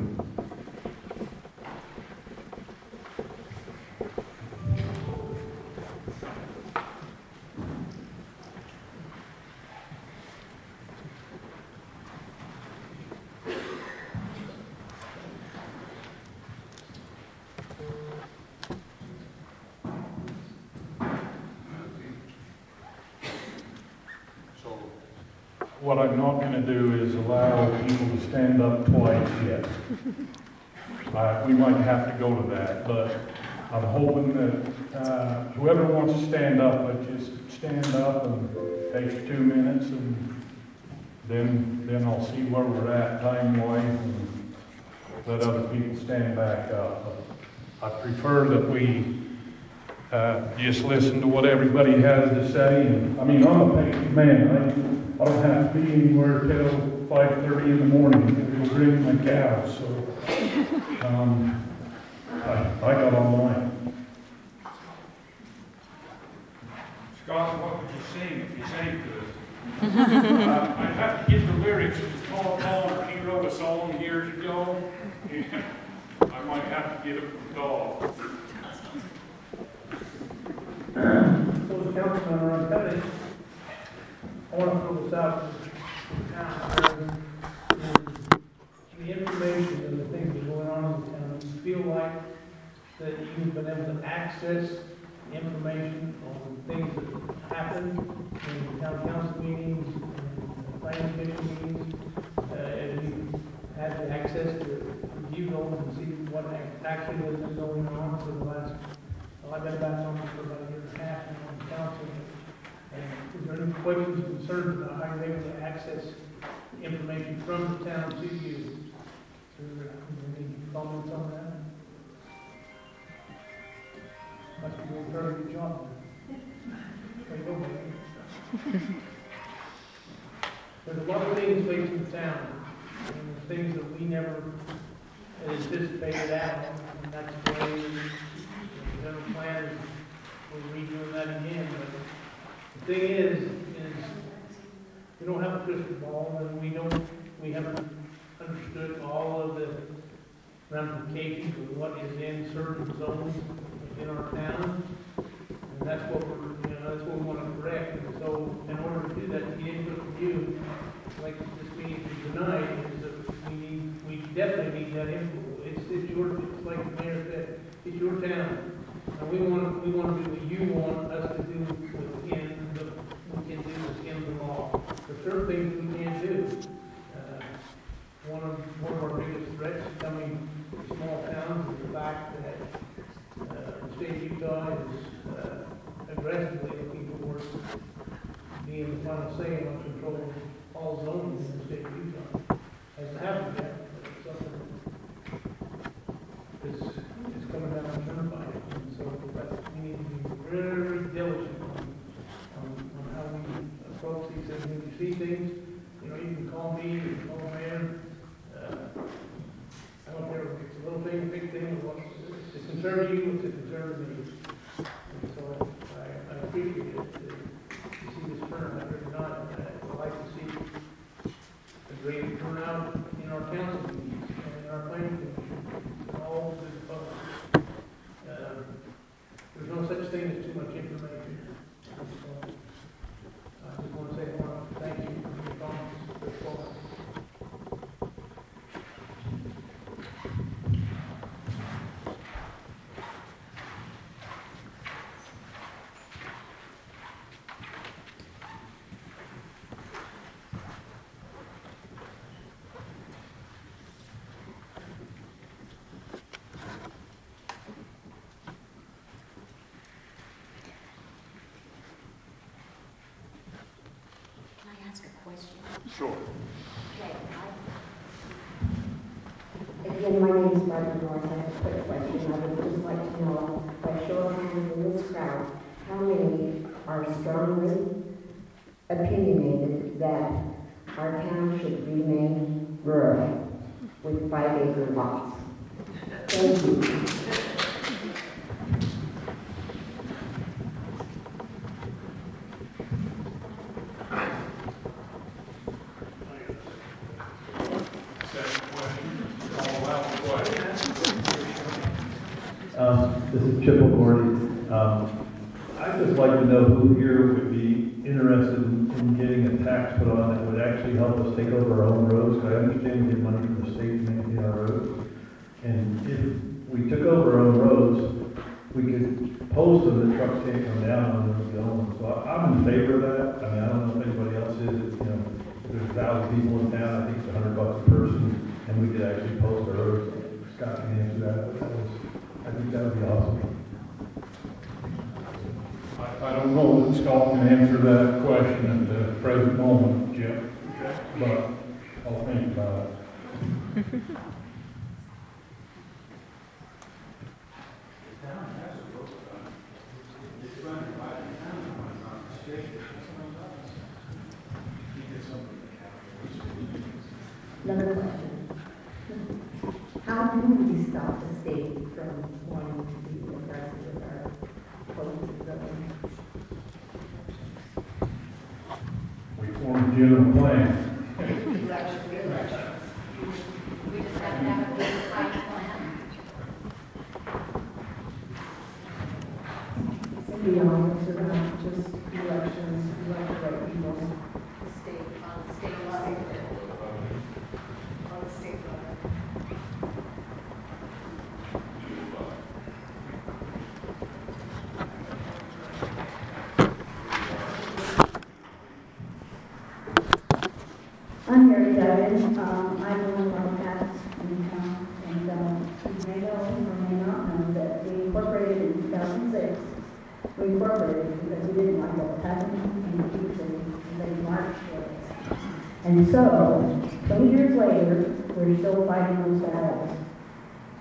What I'm not going to do is allow people to stand up twice yet. We might have to go to that, but I'm hoping that whoever wants to stand up, just stand up and take 2 minutes, and then I'll see where we're at time-wise and let other people stand back up. I prefer that we just listen to what everybody has to say. And, I mean, I'm a patient man. I don't have to be anywhere till 5:30 in the morning to bring my cows, so I got all mine. Scott, what would you sing if you sang to us? I'd have to get the lyrics to Paul Palmer. He wrote a song years ago. I might have to get it from Paul. So the councilman around Kennedy, I want to throw this out to the town. The information and the things that are going on in the town, you feel like that you've been able to access information on things that happen in town council meetings, and planning commission meetings, and you had the access to review those and see what actually has been going on for the last, I've been back on for about a year and a half now on the council. And is there any questions, concerns about how you're able to access information from the town to you? comments on that? Must be doing a very good job. There you go, baby. There's a lot of things facing the town, and things that we never anticipated out, and that's the way the general plan is, we're redoing that again, but the thing is we don't have a crystal ball, and we haven't understood all of the ramifications of what is in certain zones in our town, and that's what that's what we want to correct. And so, in order to do that, to get input from you, like this meeting tonight, is that we definitely need that input. It's like the mayor said, it's your town, and we want to do what you want us to do within the law. There's certain things we can't do. One of our biggest threats coming to small towns is the fact that the state of Utah is aggressively looking towards being the final say on controlling all zoning in the state of Utah. Hasn't happened yet, but it's something it's coming down the turnpike. And so we need to be very diligent on how we approach these things. When you see things, you can call me, you can call the mayor. I don't care if it's a little thing, a big thing, or it's a concern to you, it's a concern to me. And so I appreciate it to see this turnout here tonight. I'd like to see a great turnout in our council meetings and in our planning commission and all the folks. There's no such thing as too much information. So I just want to say thank you for your comments thus far. Sure. Again, my name is Barbara Norris. I have a quick question. I would just like to know, by show of hands in this crowd, how many are strongly opinionated that our town should remain rural with 5-acre lots? Thank you. This is Chip O'Gordy. I'd just like to know who here would be interested in getting a tax put on that would actually help us take over our own roads. I understand we get money from the state to maintain our roads. And if we took over our own roads, we could post them that trucks can't come down on them and go on. So I'm in favor of that. I mean, I don't know if anybody else is. If there's 1,000 people in town, I think it's $100 a person, and we could actually post our roads. Scott can answer that, but I think that would be awesome. I don't know that Scott can answer that question at the present moment, Jim, but I'll think about it. Another question. How do we stop the state from wanting to be aggressive with our proposed zoning? We formed a general plan. We just have to have a good site plan. And beyond, so not just elections, we want the right people. On the state level. On the state level. I'm Mary Duggan. I live in Longcast in town, and you may know or may not know that we incorporated in 2006. We incorporated because we didn't like what was happening in the Peach City in late March. And so, 20 years later, we're still fighting those battles.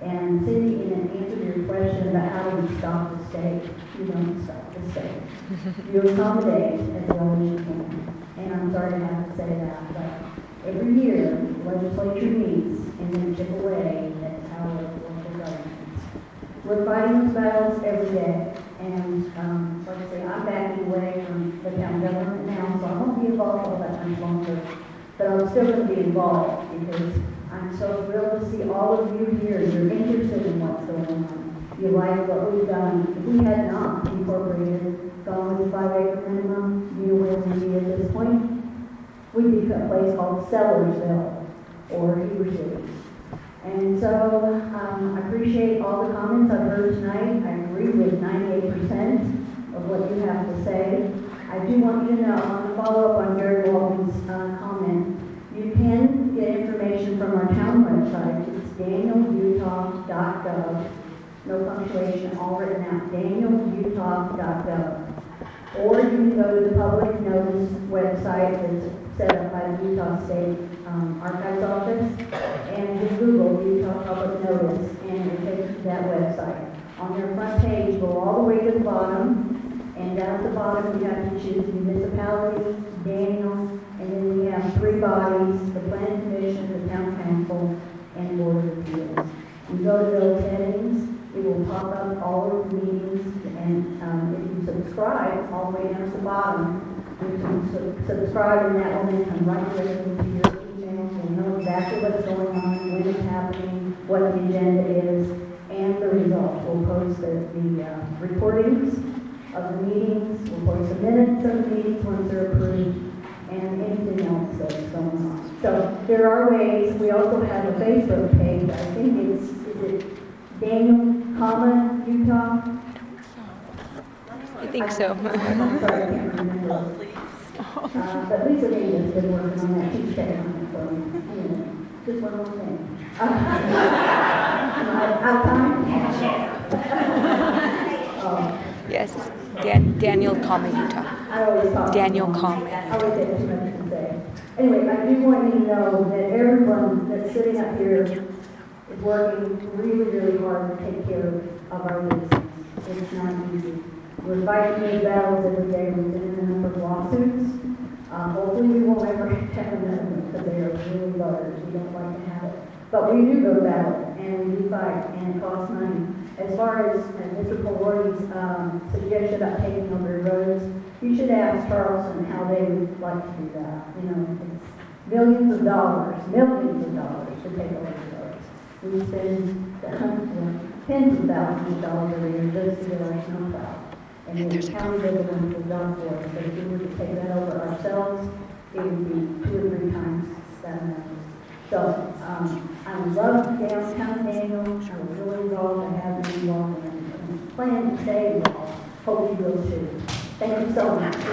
stop the state. You don't stop the state. You accommodate as well as you can. And I'm sorry to have to say that, but every year, the legislature meets and then chip away at the power of local governments. We're fighting those battles every day. And like I say, I'm backing away from the town government now, so I won't be involved all that much longer. But I'm still going to be involved because I'm so thrilled to see all of you here. You're interested in what's going on. You like what we've done. If we had not incorporated, gone with the 5-acre minimum, you know where we'd be at this point? We'd be a place called Sellersville or Heber City. And so I appreciate all the comments I've heard tonight. I agree with 98% of what you have to say. I do want you to know, I want to follow up on Gary Walden's comment. You can get information from our town website. It's danielutah.gov. No punctuation, all written out. danielutah.gov. Or you can go to the public notice website that's set up by the Utah State Archives Office, and just Google Utah Public Notice, and it takes you to that website. On your front page, go all the way to the bottom, and down at the bottom you have to choose municipality, Daniel, and then we have 3 bodies, the Planning Commission, the Town Council, and Board of Appeals. You go to those headings, it will pop up all of the meetings, and if you subscribe all the way down to the bottom, you can subscribe, and that will then come right directly into your email. You'll know exactly what's going on, when it's happening, what the agenda is, and the results. We'll post the recordings of the meetings, we'll post the minutes of the meetings once they're approved, and anything else that's going on. So there are ways. We also have a Facebook page. I think is it Daniel, Utah? I think so. I'm sorry, I can't remember. But Lisa Davis has been working on that. She's checking on it for me. Anyway, just one more thing. Out of time? Yes. Daniel, Utah. I always talk. Daniel, I always have too much to say. Anyway, I do want you to know that everyone that's sitting up here is working really, really hard to take care of our citizens. It's not easy. We're fighting these battles every day. We've been in a number of lawsuits. Hopefully we won't ever have them because they are really voters. We don't like to have it. But we do go to battle, and we do fight, and it costs money. As far as Mr. Polori's suggestion about taking over roads, you should ask Charleston how they would like to do that. You know, it's millions of dollars to take over the roads. We spend tens of thousands of dollars every year just to get our snowplow. And the county doesn't want to done for us. But if we were to take that over ourselves, it would be 2 or 3 times that amount. So I love downtown Daniel. I'm really involved. I have been involved and plan to stay involved. Hope you will too. Thank you so much.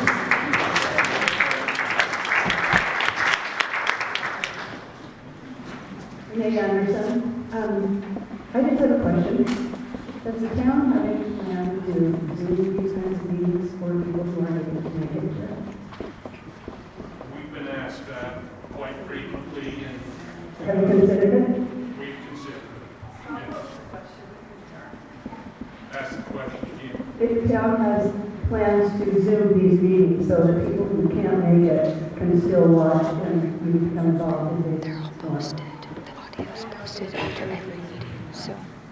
Renee Anderson. I just have a question. Does the town have any plan to do these kinds of meetings for people who aren't able to make it here? We've been asked that quite frequently, and have you considered it? We've considered it. Yes. Ask the question again. If the town has plans to Zoom these meetings so that people who can't make it can still watch and you become involved. They're all posted. The audio is posted after every meeting, so.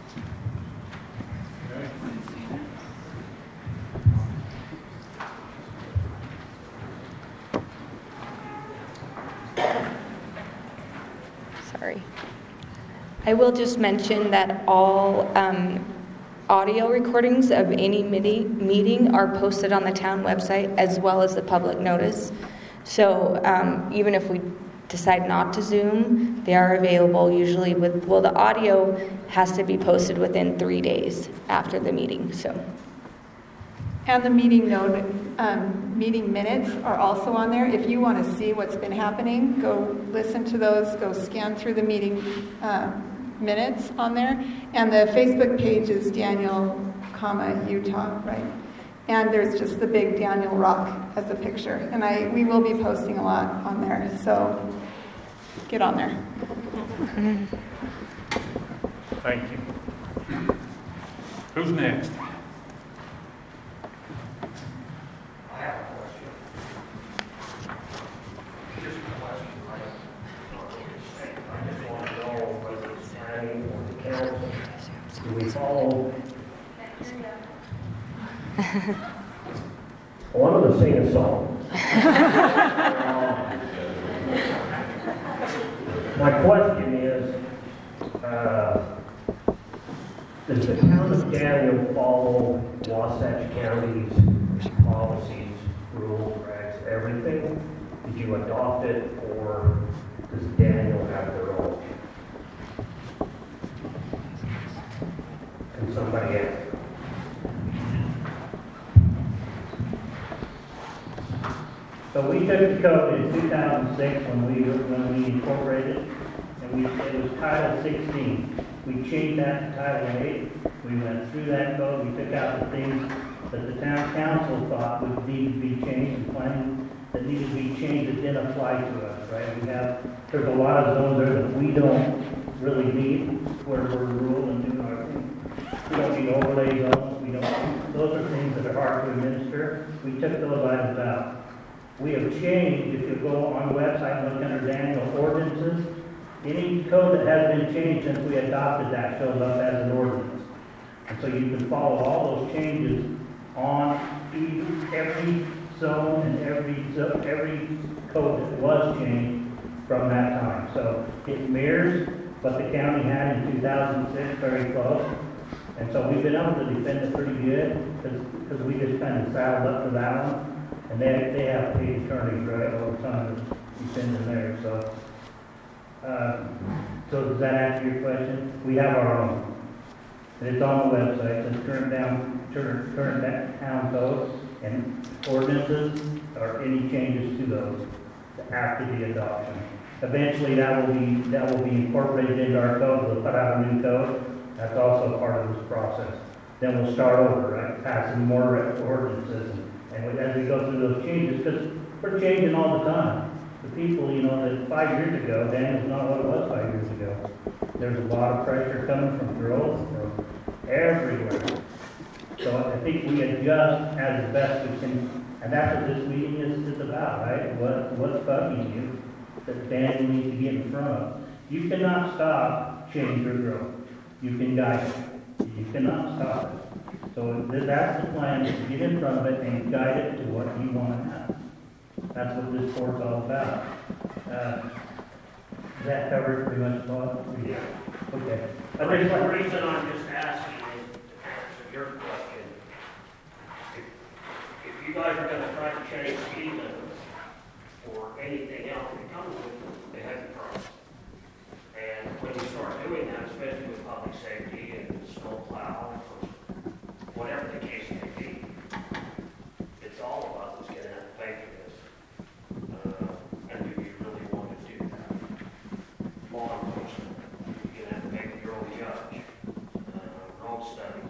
Sorry. I will just mention that all audio recordings of any meeting are posted on the town website as well as the public notice. So even if we decide not to Zoom, they are available usually the audio has to be posted within 3 days after the meeting, so. And the meeting minutes are also on there. If you want to see what's been happening, go listen to those, go scan through the meeting minutes on there. And the Facebook page is Daniel, Utah, right? And there's just the big Daniel rock as a picture. And we will be posting a lot on there, so get on there. Thank you. Who's next? I have a question. Just a question, I just want to know whether it's planning or the council, do we follow? I wanted to sing a song. My question is, does the town of Daniel follow Wasatch County's policies, rules, regs, everything? Did you adopt it, or does Daniel have their own? Can somebody answer? So we took the code in 2006 when we incorporated, and it was Title 16. We changed that to Title 8. We went through that code. We took out the things that the town council thought would need to be changed, and planning that needed to be changed that didn't apply to us, right? There's a lot of zones there that we don't really need, where we're rural and doing our thing. We don't need overlay zones. Those are things that are hard to administer. We took those items out. We have changed, if you go on the website and look under Daniel ordinances, any code that has been changed since we adopted that shows up as an ordinance. And so you can follow all those changes on every zone and every code that was changed from that time. So it mirrors what the county had in 2006, very close. And so we've been able to defend it pretty good because we just kind of saddled up to that one. And they have paid attorneys, right, all the time to defend them there. So does that answer your question? We have our own. And it's on the website. It's current town code and ordinances or any changes to those after the adoption. Eventually, that will be incorporated into our code. We'll put out a new code. That's also part of this process. Then we'll start over, right, passing more ordinances. And as we go through those changes, because we're changing all the time. The people, that 5 years ago, Daniel's not what it was 5 years ago. There's a lot of pressure coming from girls from everywhere. So I think we adjust as best we can, and that's what this meeting is about, right? What's bugging you that Daniel needs to get in front of? You cannot stop change or growth. You can guide it. You cannot stop it. So that's the plan, is to get in front of it and guide it to what you want to have. That's what this board's all about. Does that cover pretty much all? Yeah. Okay. The reason I'm just asking is to answer your question. If you guys are going to try to change speed limits or anything else, it comes with a heavy price. And when you start doing that, especially with public safety and snow plow, whatever the case may be, it's all of us that's going to have to pay for this. And do you really want to do that? Law enforcement, you're going to have to pay for your own judge, road studies.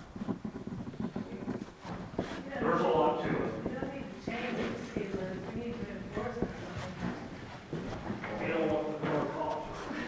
There's a lot to it. You don't need to change the speed limit, you need to enforce it. We don't want the more cost.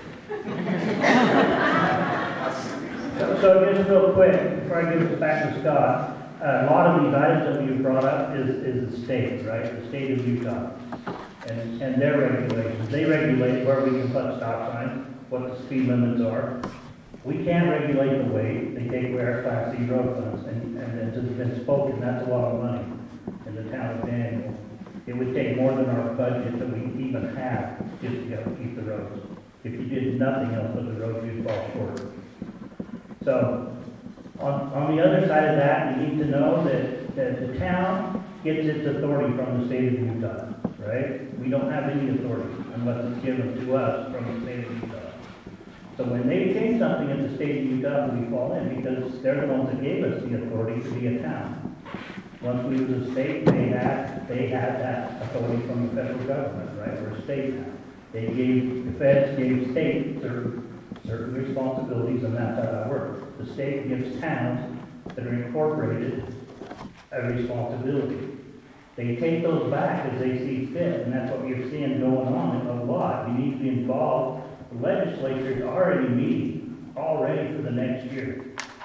So just real quick, before I give it back to Scott, a lot of these items that you brought up is the state, right? The state of Utah and their regulations. They regulate where we can put stop signs, what the speed limits are. We can't regulate the weight. They take away our Class C road funds, and as has been spoken, that's a lot of money in the town of Daniel. It would take more than our budget that we even have just to keep the roads. If you did nothing else but the roads, you'd fall short. So, on the other side of that, you need to know that the town gets its authority from the state of Utah, right? We don't have any authority unless it's given to us from the state of Utah. So when they change something in the state of Utah, we fall in because they're the ones that gave us the authority to be a town. Once we was a state, they had that authority from the federal government, right? We're a state now. The feds gave state certain responsibilities, and that's how that works. The state gives towns that are incorporated a responsibility. They take those back as they see fit, and that's what you're seeing going on a lot. You need to be involved. The legislature is already meeting, already for the next year.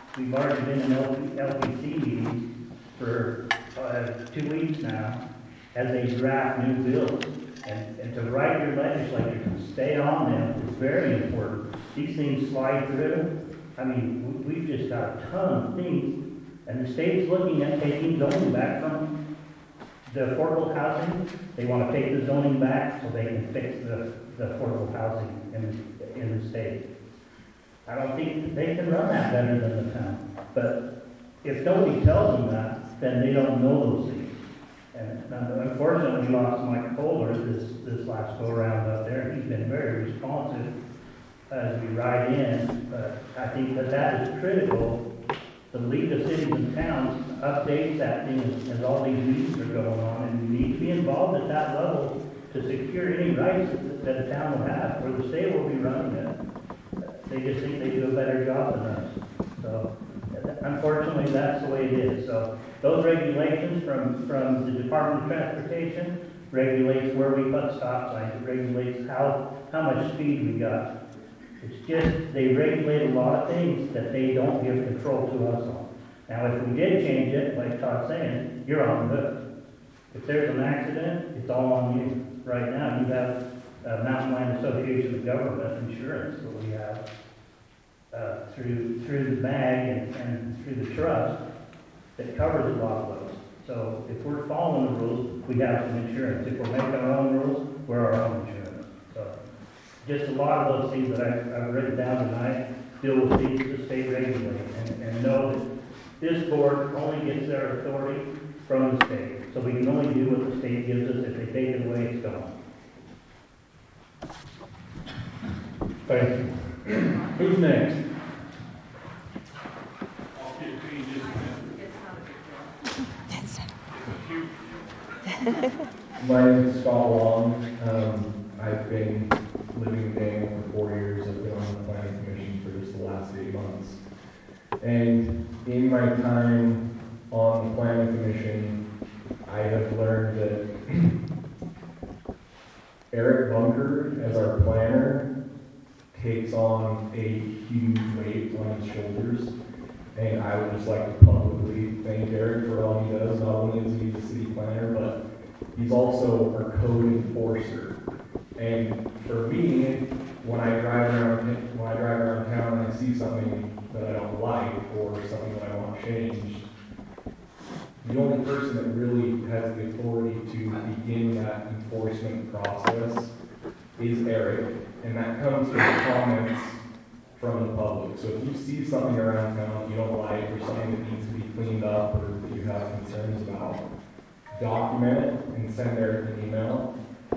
We've already been in LPC meetings for 2 weeks now as they draft new bills. And to write your legislature to stay on them is very important. These things slide through. I mean, we've just got a ton of things, and the state's looking at taking zoning back from the affordable housing. They want to take the zoning back so they can fix the affordable housing in the state. I don't think they can run that better than the town. But if nobody tells them that, then they don't know those things. And unfortunately, we lost Mike Kohler this last go-around up there. He's been very responsive as we ride in. But I think that is critical. The League of Cities and Towns updates that thing as all these meetings are going on. And we need to be involved at that level to secure any rights that a town will have, or the state will be running it. They just think they do a better job than us. So unfortunately, that's the way it is. So those regulations from the Department of Transportation regulates where we put stop signs. It regulates how much speed we got. It's just they regulate a lot of things that they don't give control to us on. Now, if we did change it, like Todd's saying, you're on the hook. If there's an accident, it's all on you. Right now, you have Mountain Line Association of Government insurance that we have through the MAG and through the trust that covers a lot of those. So if we're following the rules, we have some insurance. If we're making our own rules, we're our own insurance. So just a lot of those things that I've written down tonight deal with things the state regulates and know that this board only gets their authority from the state. So we can only do what the state gives us. If they take it away, it's gone. Thank you. Who's next? I'll get to you just a minute. My name is Scott Long. I've been living in Daniel for 4 years. I've been on the planning commission for just the last 8 months. And in my time on the planning commission, I have learned that Eric Bunker, as our planner, takes on a huge weight on his shoulders. And I would just like to publicly thank Eric for all he does. Not only is he the city planner, but he's also our code enforcer. And for me, when I drive around town and I see something that I don't like or something that I want changed, the only person that really has the authority to begin that enforcement process is Eric, and that comes from comments from the public. So if you see something around town that you don't like, or something that needs to be cleaned up, or that you have concerns about, document it and send Eric an email.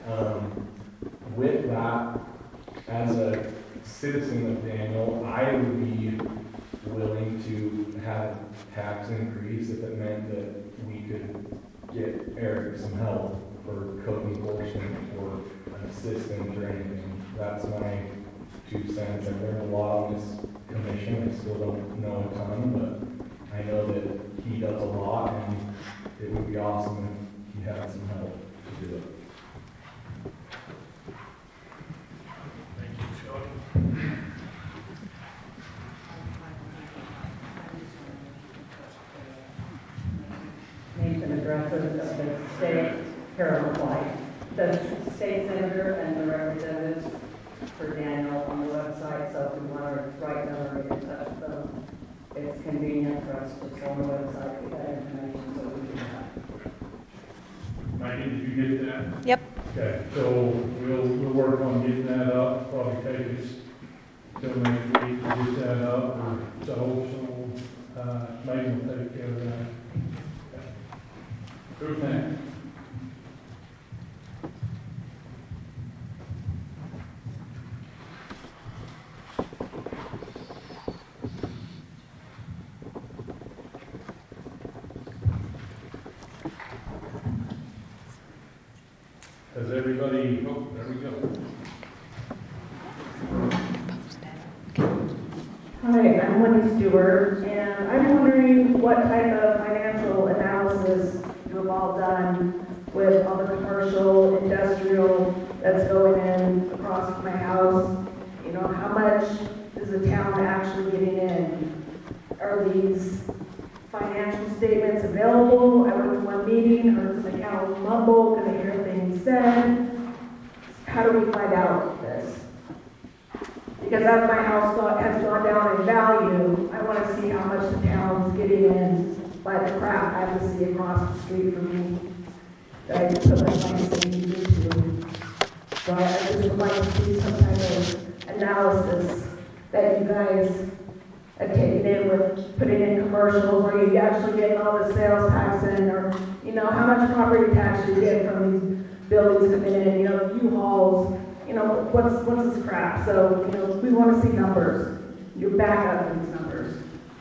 With that, as a citizen of Daniel, I would be willing to have tax increase if it meant that we could get Eric some help for code enforcement or an assistant or anything. That's my 2 cents. I've learned a lot on this commission. I still don't know a ton, but I know that he does a lot, and it would be awesome if he had some help to do it. Thank you, Scott. Nathan addresses of the state, Carol White, the state senator and the representatives for Daniel on the website, so if we want to write them or get in touch with them, it's convenient for us to go on the website, get that information so we can have. Maggie, did you get that? Yep. Okay, so we'll work on getting that up. Probably take us till next week to get that up, or so Megan will take care of that. Okay. Who's next? Has everybody, oh, there we go. Hi, I'm Wendy Stewart, and I'm wondering what type of financial analysis you have all done with all the commercial, industrial that's going in across my house. You know, how much is the town actually getting in are these financial statements available? I went to one meeting, heard some accountants mumble, couldn't hear things said. How do we find out this? Because as my house has gone down in value, I want to see how much the town's getting in by the crap I have to see across the street from me that I put my financing into. So I just would like to see some kind of analysis that you guys have taken in with putting in commercials, or you actually getting all the sales tax in, or, you know, how much property tax you get from these buildings coming in, you know, U-Hauls, you know, what's this crap? So, you know, we want to see numbers. You back up these numbers.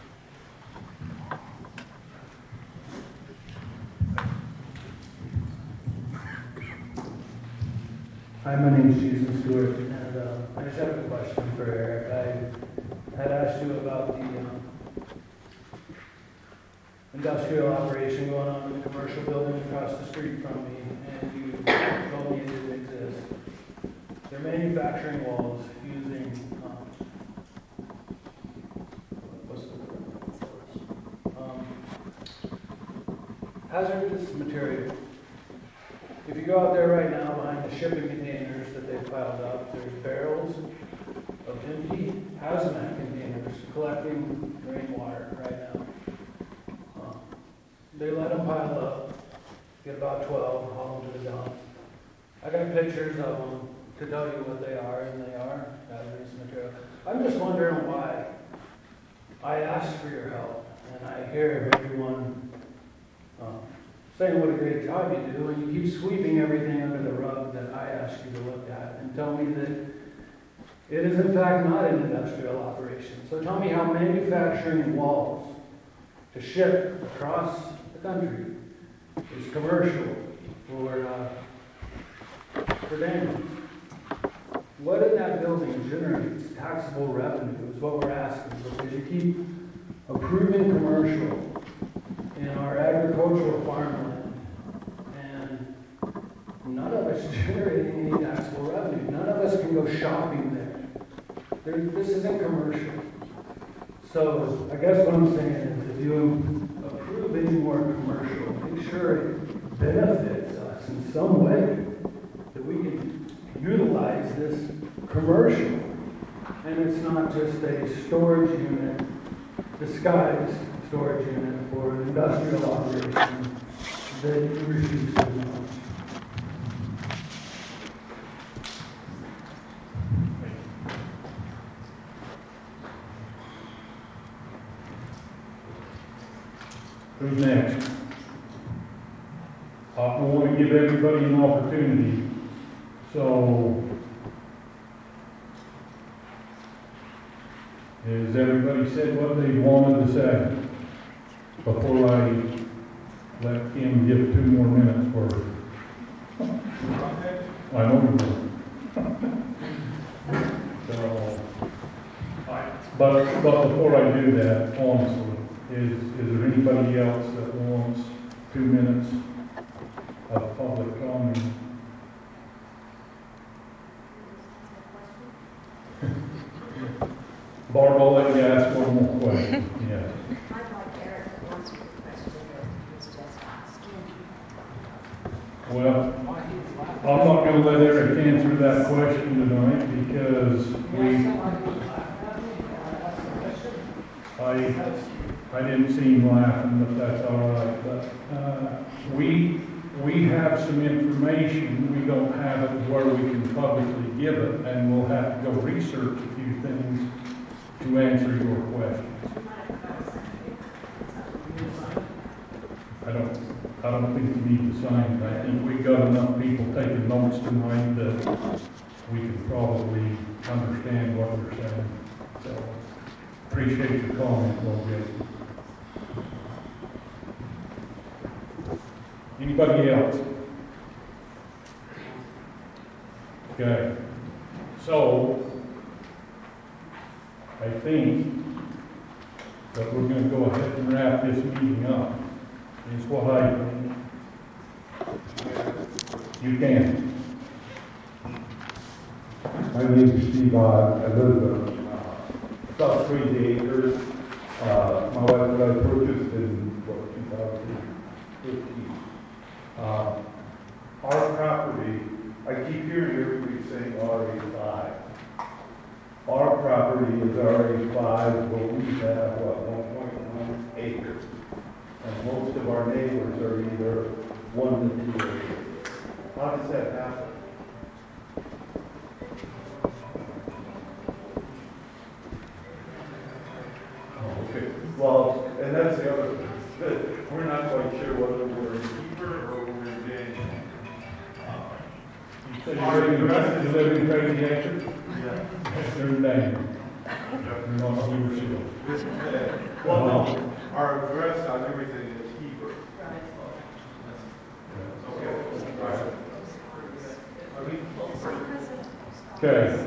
Hi, my name is Jason Stewart, and I just have a question for Eric. I had asked you about the industrial operation going on in the commercial building across the street from me, and you told me it didn't exist. They're manufacturing walls using, what's the word? Hazardous material. If you go out there right now behind the shipping containers that they've piled up, there's barrels of empty hazmat containers collecting rainwater right now. They let them pile up, get about 12, haul them to the dump. I got pictures of them to tell you what they are, and they are hazardous material. I'm just wondering why. I asked for your help, and I hear everyone saying what a great job you do, and you keep sweeping everything under the rug that I asked you to look at, and tell me that it is in fact not an industrial operation. So tell me how manufacturing walls to ship across the country is commercial for Daniels. What in that building generates taxable revenue is what we're asking, because you keep approving commercial in our agricultural farmland, and none of us generating any taxable revenue. None of us can go shopping there. This isn't commercial. So I guess what I'm saying is, if you approve any more commercial, make sure it benefits us in some way, that we can utilize this commercial, and it's not just a storage unit, disguised storage unit for an industrial operation that you refuse to acknowledge. Who's next? I want to give everybody an opportunity. So, has everybody said what they wanted to say before I let Kim give 2 more minutes for it? I know you will. So, but before I do that, honestly, is there anybody else that wants 2 minutes of public comment? Barb, I'll let you ask one more question. Yes. I'd like Eric to answer the question that was just asked. Well, I'm not going to let Eric answer that question tonight because I didn't see him laughing, but that's all right. But we have some information. We don't have it where we can publicly give it, and we'll have to go research a few things to answer your questions. I don't think you need to sign it. I think we've got enough people taking notes tonight that we can probably understand what we're saying. So, appreciate your comment, Logan. Anybody else? Okay. So, I think that we're going to go ahead and wrap this meeting up, is what I think. You can. My name is Steve. I live about 3 acres. My that I purchased in, 2015. Our property, I keep hearing everybody saying RA5. Our property is RA5, but we have, 1.1 acres. And most of our neighbors are either 1 to 2 acres. How does that happen? Okay, well, and that's the other thing. We're not quite sure whether we're in Keeper or we're in Daniel. You live in Crazy Acres? Yeah. They're in Daniel. They're not Keeper. Well, our address on everything is Keeper. Okay.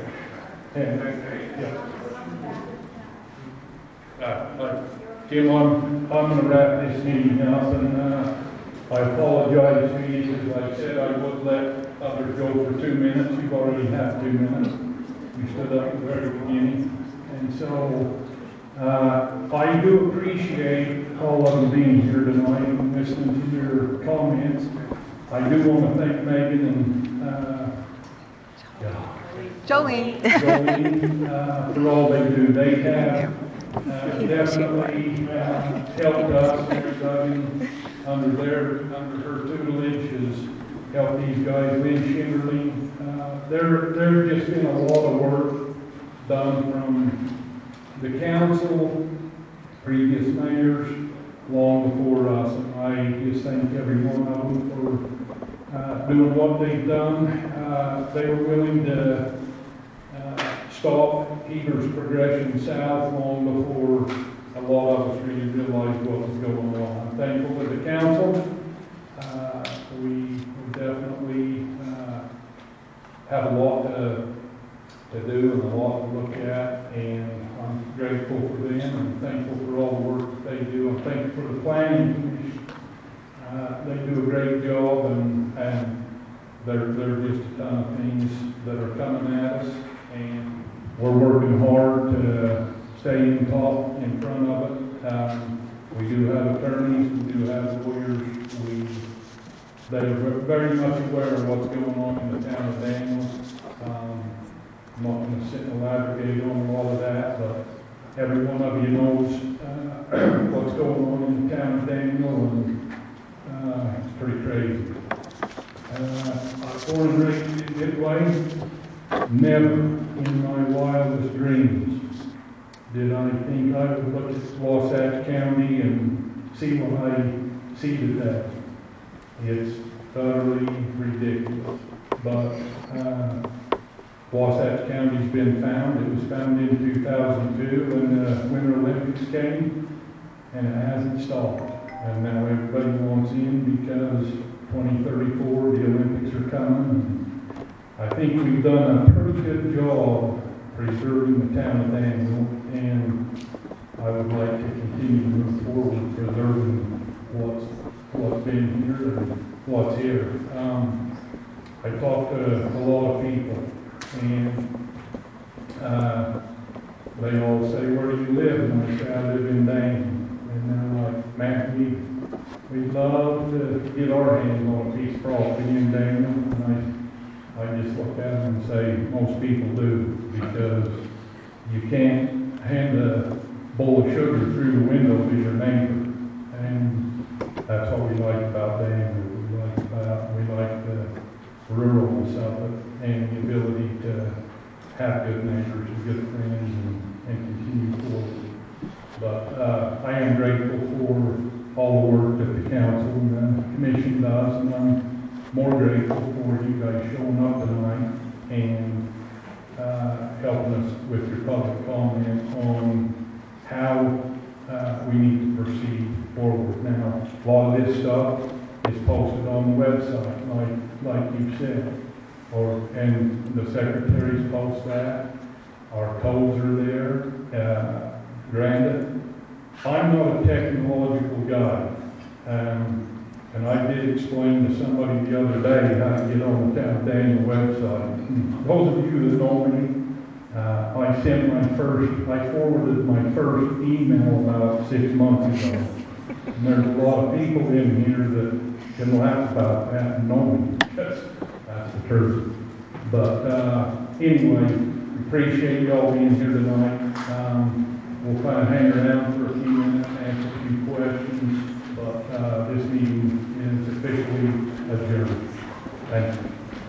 Jim, I'm going to wrap this meeting up, and I apologize to you, because I said I would let others go for 2 minutes. You've already had 2 minutes. You stood up at the very beginning. And so I do appreciate all of them being here tonight and listening to your comments. I do want to thank Megan and Jolene. For all they do. They have definitely helped us, everybody under her tutelage has helped these guys, Lynn Shimmerly. There's just been a lot of work done from the council, previous mayors, long before us. And I just thank every one of them for doing what they've done. They were willing to stop Heber's progression south long before a lot of us really realized what was going on. I'm thankful to the council. We definitely have a lot to do and a lot to look at, and I'm grateful for them and thankful for all the work that they do. I'm thankful for the planning commission. They do a great job, and there are just a ton of things that are coming at us, and we're working hard to stay in top in front of it. We do have attorneys, we do have lawyers. They are very much aware of what's going on in the town of Daniels. I'm not going to sit and elaborate on all of that, but every one of you knows what's going on in the town of Daniel, and it's pretty crazy. I was born and raised in Midway. Never in my wildest dreams did I think I would look at Wasatch County and see what I see today. It's utterly ridiculous. But Wasatch County's been found. It was founded in 2002 when the Winter Olympics came, and it hasn't stopped. And now everybody wants in because 2034 the Olympics are coming. I think we've done a pretty good job preserving the town of Daniel, and I would like to continue to move forward preserving what's been here and what's here. I talked to a lot of people, and they all say, "Where do you live?" And I say, "I live in Daniel." And they're like, "Man, we'd love to get our hands on a piece of property in Daniel." And I just look at them and say, most people do, because you can't hand a bowl of sugar through the window to your neighbor. And that's what we like about Daniel. We like the ruralness of it and the ability to have good neighbors and good friends and continue forward. But I am grateful for all the work that the council and the commission does, and I'm more grateful for you guys showing up tonight and helping us with your public comment on how we need to proceed forward. Now, a lot of this stuff is posted on the website, like you said, and the secretaries post that. Our codes are there. Granted, I'm not a technological guy. And I did explain to somebody the other day how to get on the Town of Daniel website. Those of you that know me I forwarded my first email about 6 months ago. And there's a lot of people in here that can laugh about that and know me. That's the truth. But anyway, appreciate y'all being here tonight. We'll kind of hang around for a few minutes, answer a few questions, but this meeting is officially adjourned. Thank you.